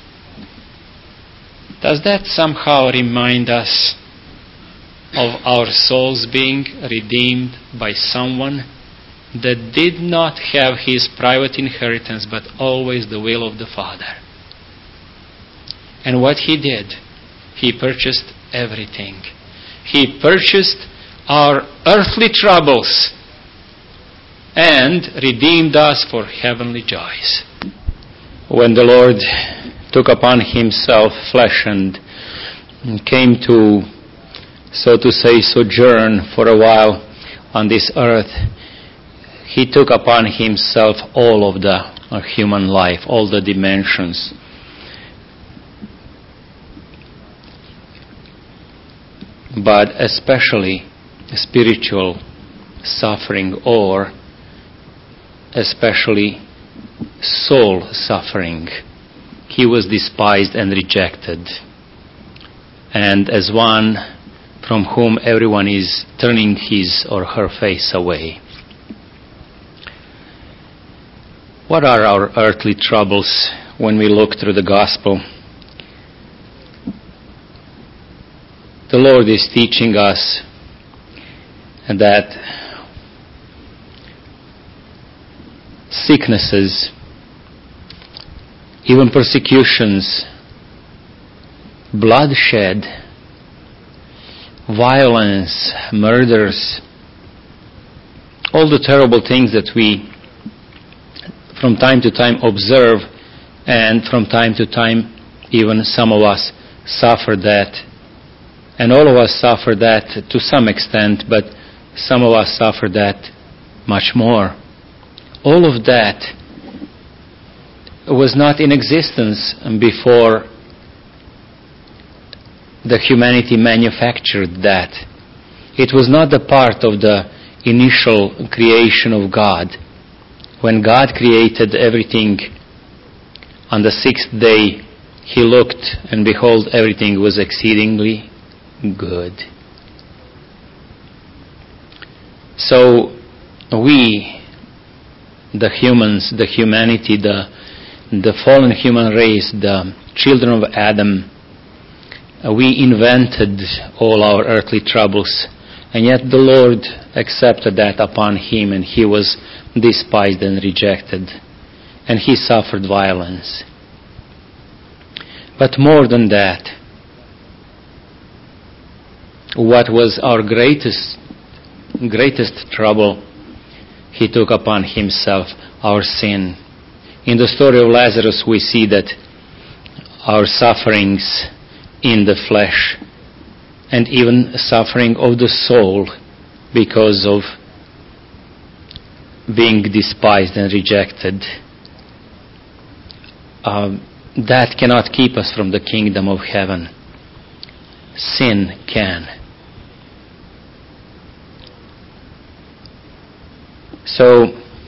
does that somehow remind us of our souls being redeemed by someone that did not have his private inheritance, but always the will of the Father? And what he did, he purchased everything. He purchased our earthly troubles and redeemed us for heavenly joys. When the Lord took upon himself flesh and came to, so to say, sojourn for a while on this earth, he took upon himself all of the human life, all the dimensions. But especially spiritual suffering, or especially soul suffering. He was despised and rejected, and as one from whom everyone is turning his or her face away. What are our earthly troubles when we look through the gospel? The Lord is teaching us that sicknesses, even persecutions, bloodshed, violence, murders, all the terrible things that we from time to time observe, and from time to time even some of us suffer that. And all of us suffer that to some extent, but some of us suffer that much more. All of that was not in existence before the humanity manufactured that. It was not the part of the initial creation of God. When God created everything, on the sixth day he looked, and behold, everything was exceedingly good. So we, the humans, the humanity, the fallen human race, the children of Adam, we invented all our earthly troubles, and yet the Lord accepted that upon him, and he was despised and rejected, and he suffered violence. But more than that, what was our greatest trouble, he took upon himself our sin. In the story of Lazarus, we see that our sufferings in the flesh, and even suffering of the soul because of being despised and rejected, that cannot keep us from the kingdom of heaven. sin can. So,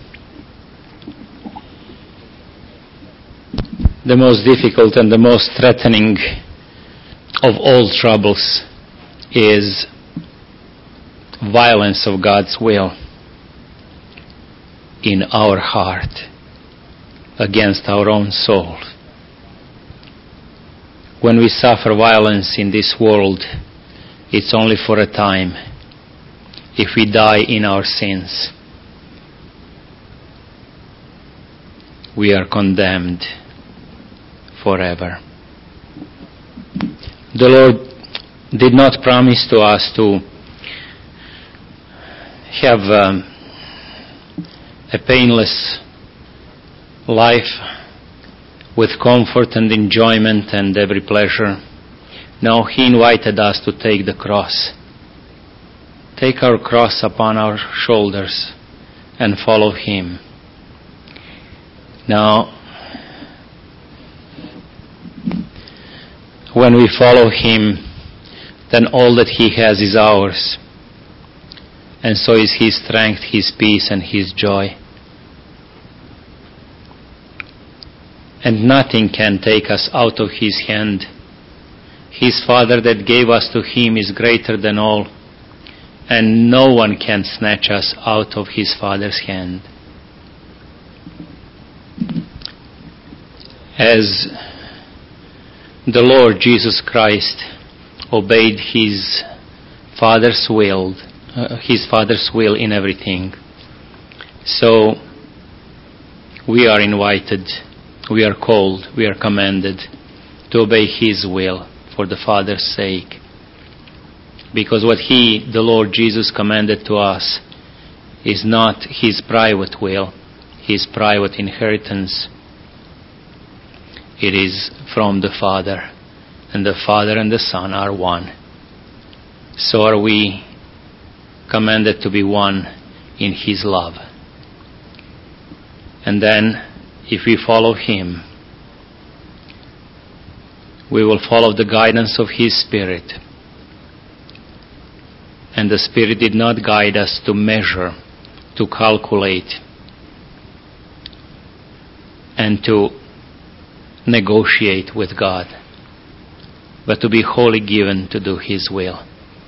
the most difficult and the most threatening of all troubles is violence of God's will in our heart against our own soul. When we suffer violence in this world, it's only for a time. If we die in our sins, we are condemned forever. The Lord did not promise to us to have a painless life with comfort and enjoyment and every pleasure. No, He invited us to take the cross. Take our cross upon our shoulders and follow Him. Now, when we follow Him, then all that He has is ours. And so is His strength, His peace, and His joy. And nothing can take us out of His hand. His Father that gave us to Him is greater than all, and no one can snatch us out of His Father's hand. As the Lord Jesus Christ obeyed His Father's will in everything, so we are invited, we are called, we are commanded to obey His will for the Father's sake. Because what He, the Lord Jesus, commanded to us is not His private will, His private inheritance. It is from the Father, and the Father and the Son are one. So are we commanded to be one in His love. And then, if we follow Him, we will follow the guidance of His Spirit. And the Spirit did not guide us to measure, to calculate, and to negotiate with God, but to be wholly given to do His will.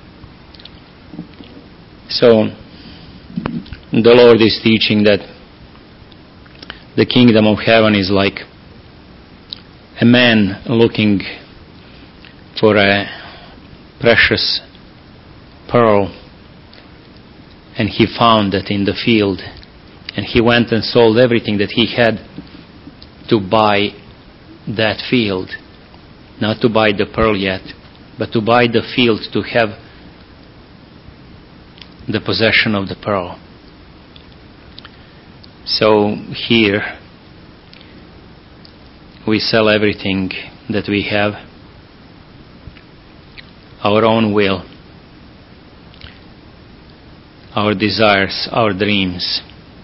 So, the Lord is teaching that the kingdom of heaven is like a man looking for a precious pearl, and he found it in the field, and he went and sold everything that he had to buy that field. Not to buy the pearl yet, but to buy the field, to have the possession of the pearl. So here we sell everything that we have, our own will, our desires, our dreams,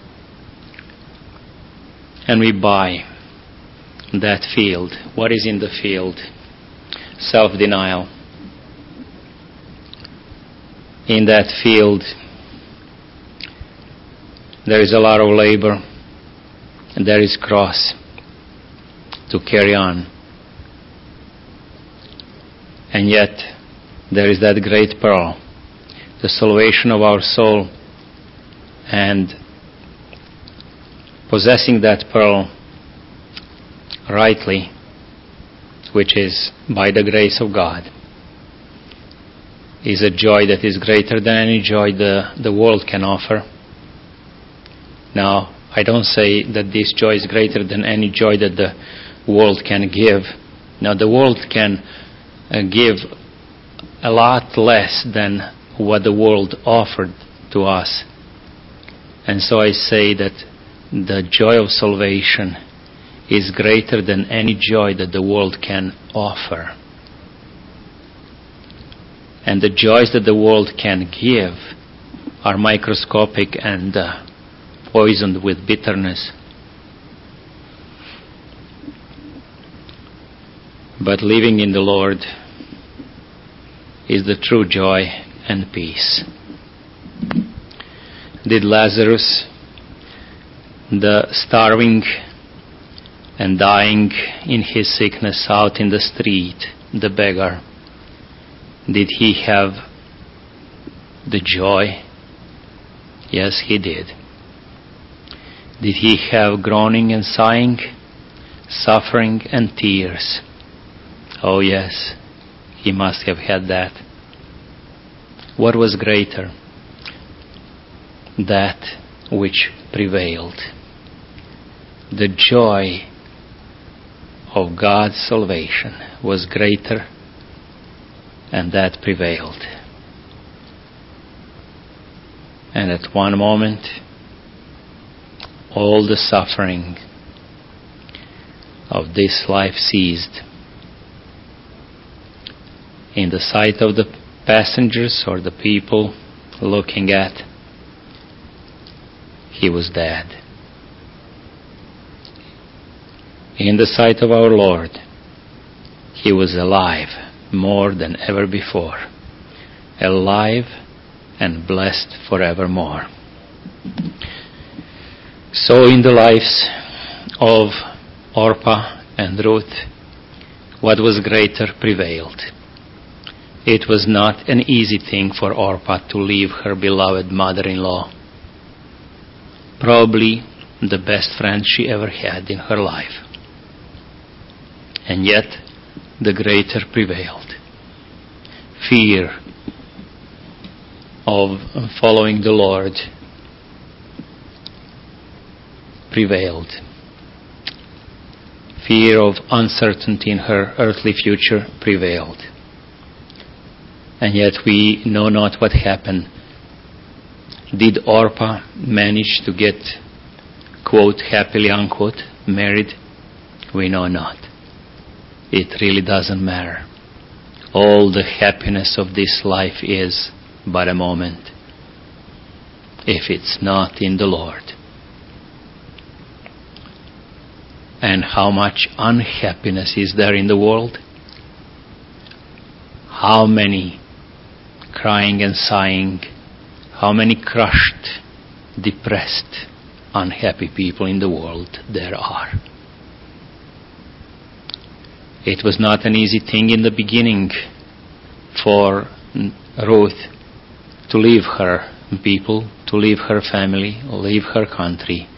and we buy that field. What is in the field? Self-denial. In that field, there is a lot of labor, and there is cross to carry on. And yet, there is that great pearl, the salvation of our soul, and possessing that pearl rightly, which is by the grace of God, is a joy that is greater than any joy the world can offer. Now, I don't say that this joy is greater than any joy that the world can give. Now, the world can give a lot less than what the world offered to us. And so I say that the joy of salvation is greater than any joy that the world can offer. And the joys that the world can give are microscopic and poisoned with bitterness. But living in the Lord is the true joy and peace. Did Lazarus, the starving and dying in his sickness out in the street, the beggar, did he have the joy? Yes, he did. Did he have groaning and sighing, suffering and tears? Oh yes, he must have had that. What was greater? That which prevailed. The joy of God's salvation was greater, and that prevailed. And at one moment, all the suffering of this life ceased. In the sight of the passengers or the people looking at, he was dead. In the sight of our Lord, he was alive more than ever before, alive and blessed forevermore. So in the lives of Orpah and Ruth, what was greater prevailed. It was not an easy thing for Orpah to leave her beloved mother-in-law, probably the best friend she ever had in her life. And yet, the greater prevailed. Fear of following the Lord prevailed. Fear of uncertainty in her earthly future prevailed. And yet we know not what happened. Did Orpah manage to get, quote, happily, unquote, married? We know not. It really doesn't matter. All the happiness of this life is but a moment, if it's not in the Lord. And how much unhappiness is there in the world? How many crying and sighing, how many crushed, depressed, unhappy people in the world there are. It was not an easy thing in the beginning for Ruth to leave her people, to leave her family, leave her country,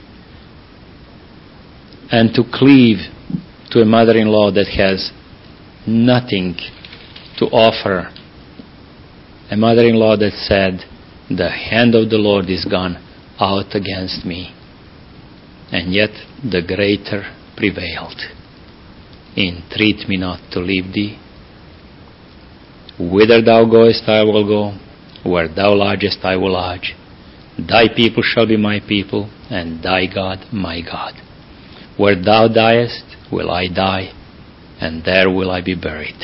and to cleave to a mother-in-law that has nothing to offer. A mother-in-law that said, "The hand of the Lord is gone out against me." And yet the greater prevailed. Entreat me not to leave thee. Whither thou goest, I will go. Where thou lodgest, I will lodge. Thy people shall be my people, and thy God my God. Where thou diest, will I die, and there will I be buried.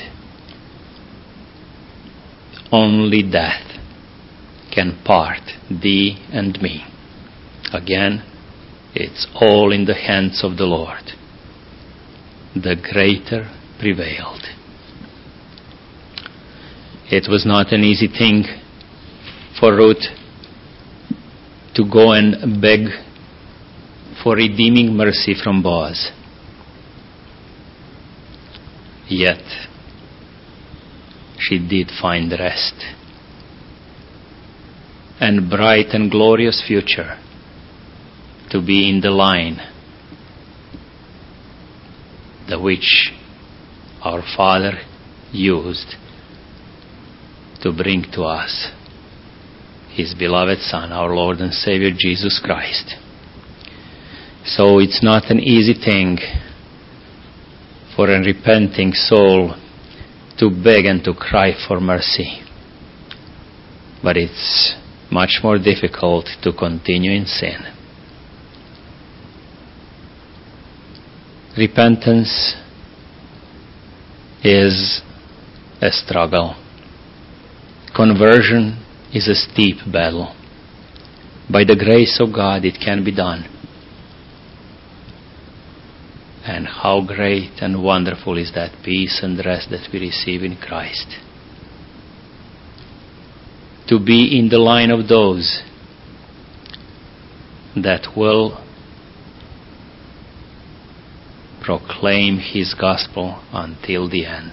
Only death can part thee and me. Again, it's all in the hands of the Lord. The greater prevailed. It was not an easy thing for Ruth to go and beg for redeeming mercy from Boaz. Yet, she did find rest and bright and glorious future to be in the line the which our Father used to bring to us His beloved Son, our Lord and Savior Jesus Christ. So it's not an easy thing for a repenting soul to beg and to cry for mercy. But it's much more difficult to continue in sin. Repentance is a struggle. Conversion is a steep battle. By the grace of God, it can be done. And how great and wonderful is that peace and rest that we receive in Christ. to be in the line of those that will proclaim His gospel until the end.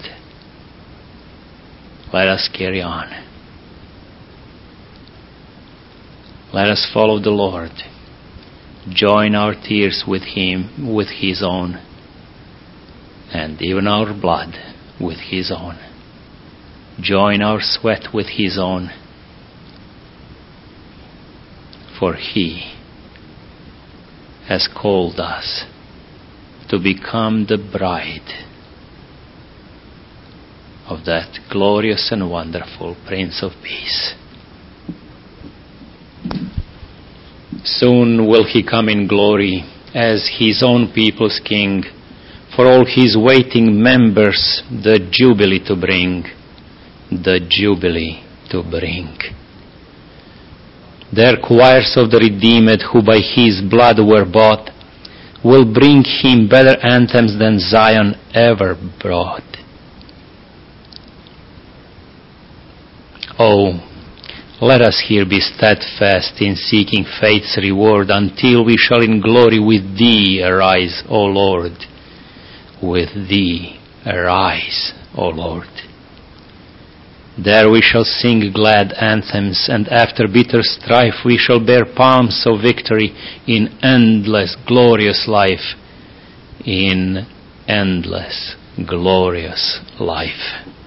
Let us carry on. Let us follow the Lord. Join our tears with Him, with His own, and even our blood with His own. Join our sweat with His own, for He has called us to become the bride of that glorious and wonderful Prince of Peace. Soon will He come in glory as His own people's King, for all His waiting members the jubilee to bring, the jubilee to bring. Their choirs of the redeemed who by His blood were bought will bring Him better anthems than Zion ever brought. Oh, let us here be steadfast in seeking faith's reward until we shall in glory with Thee arise, O Lord. With Thee arise, O Lord. There we shall sing glad anthems, and after bitter strife we shall bear palms of victory in endless glorious life, in endless glorious life.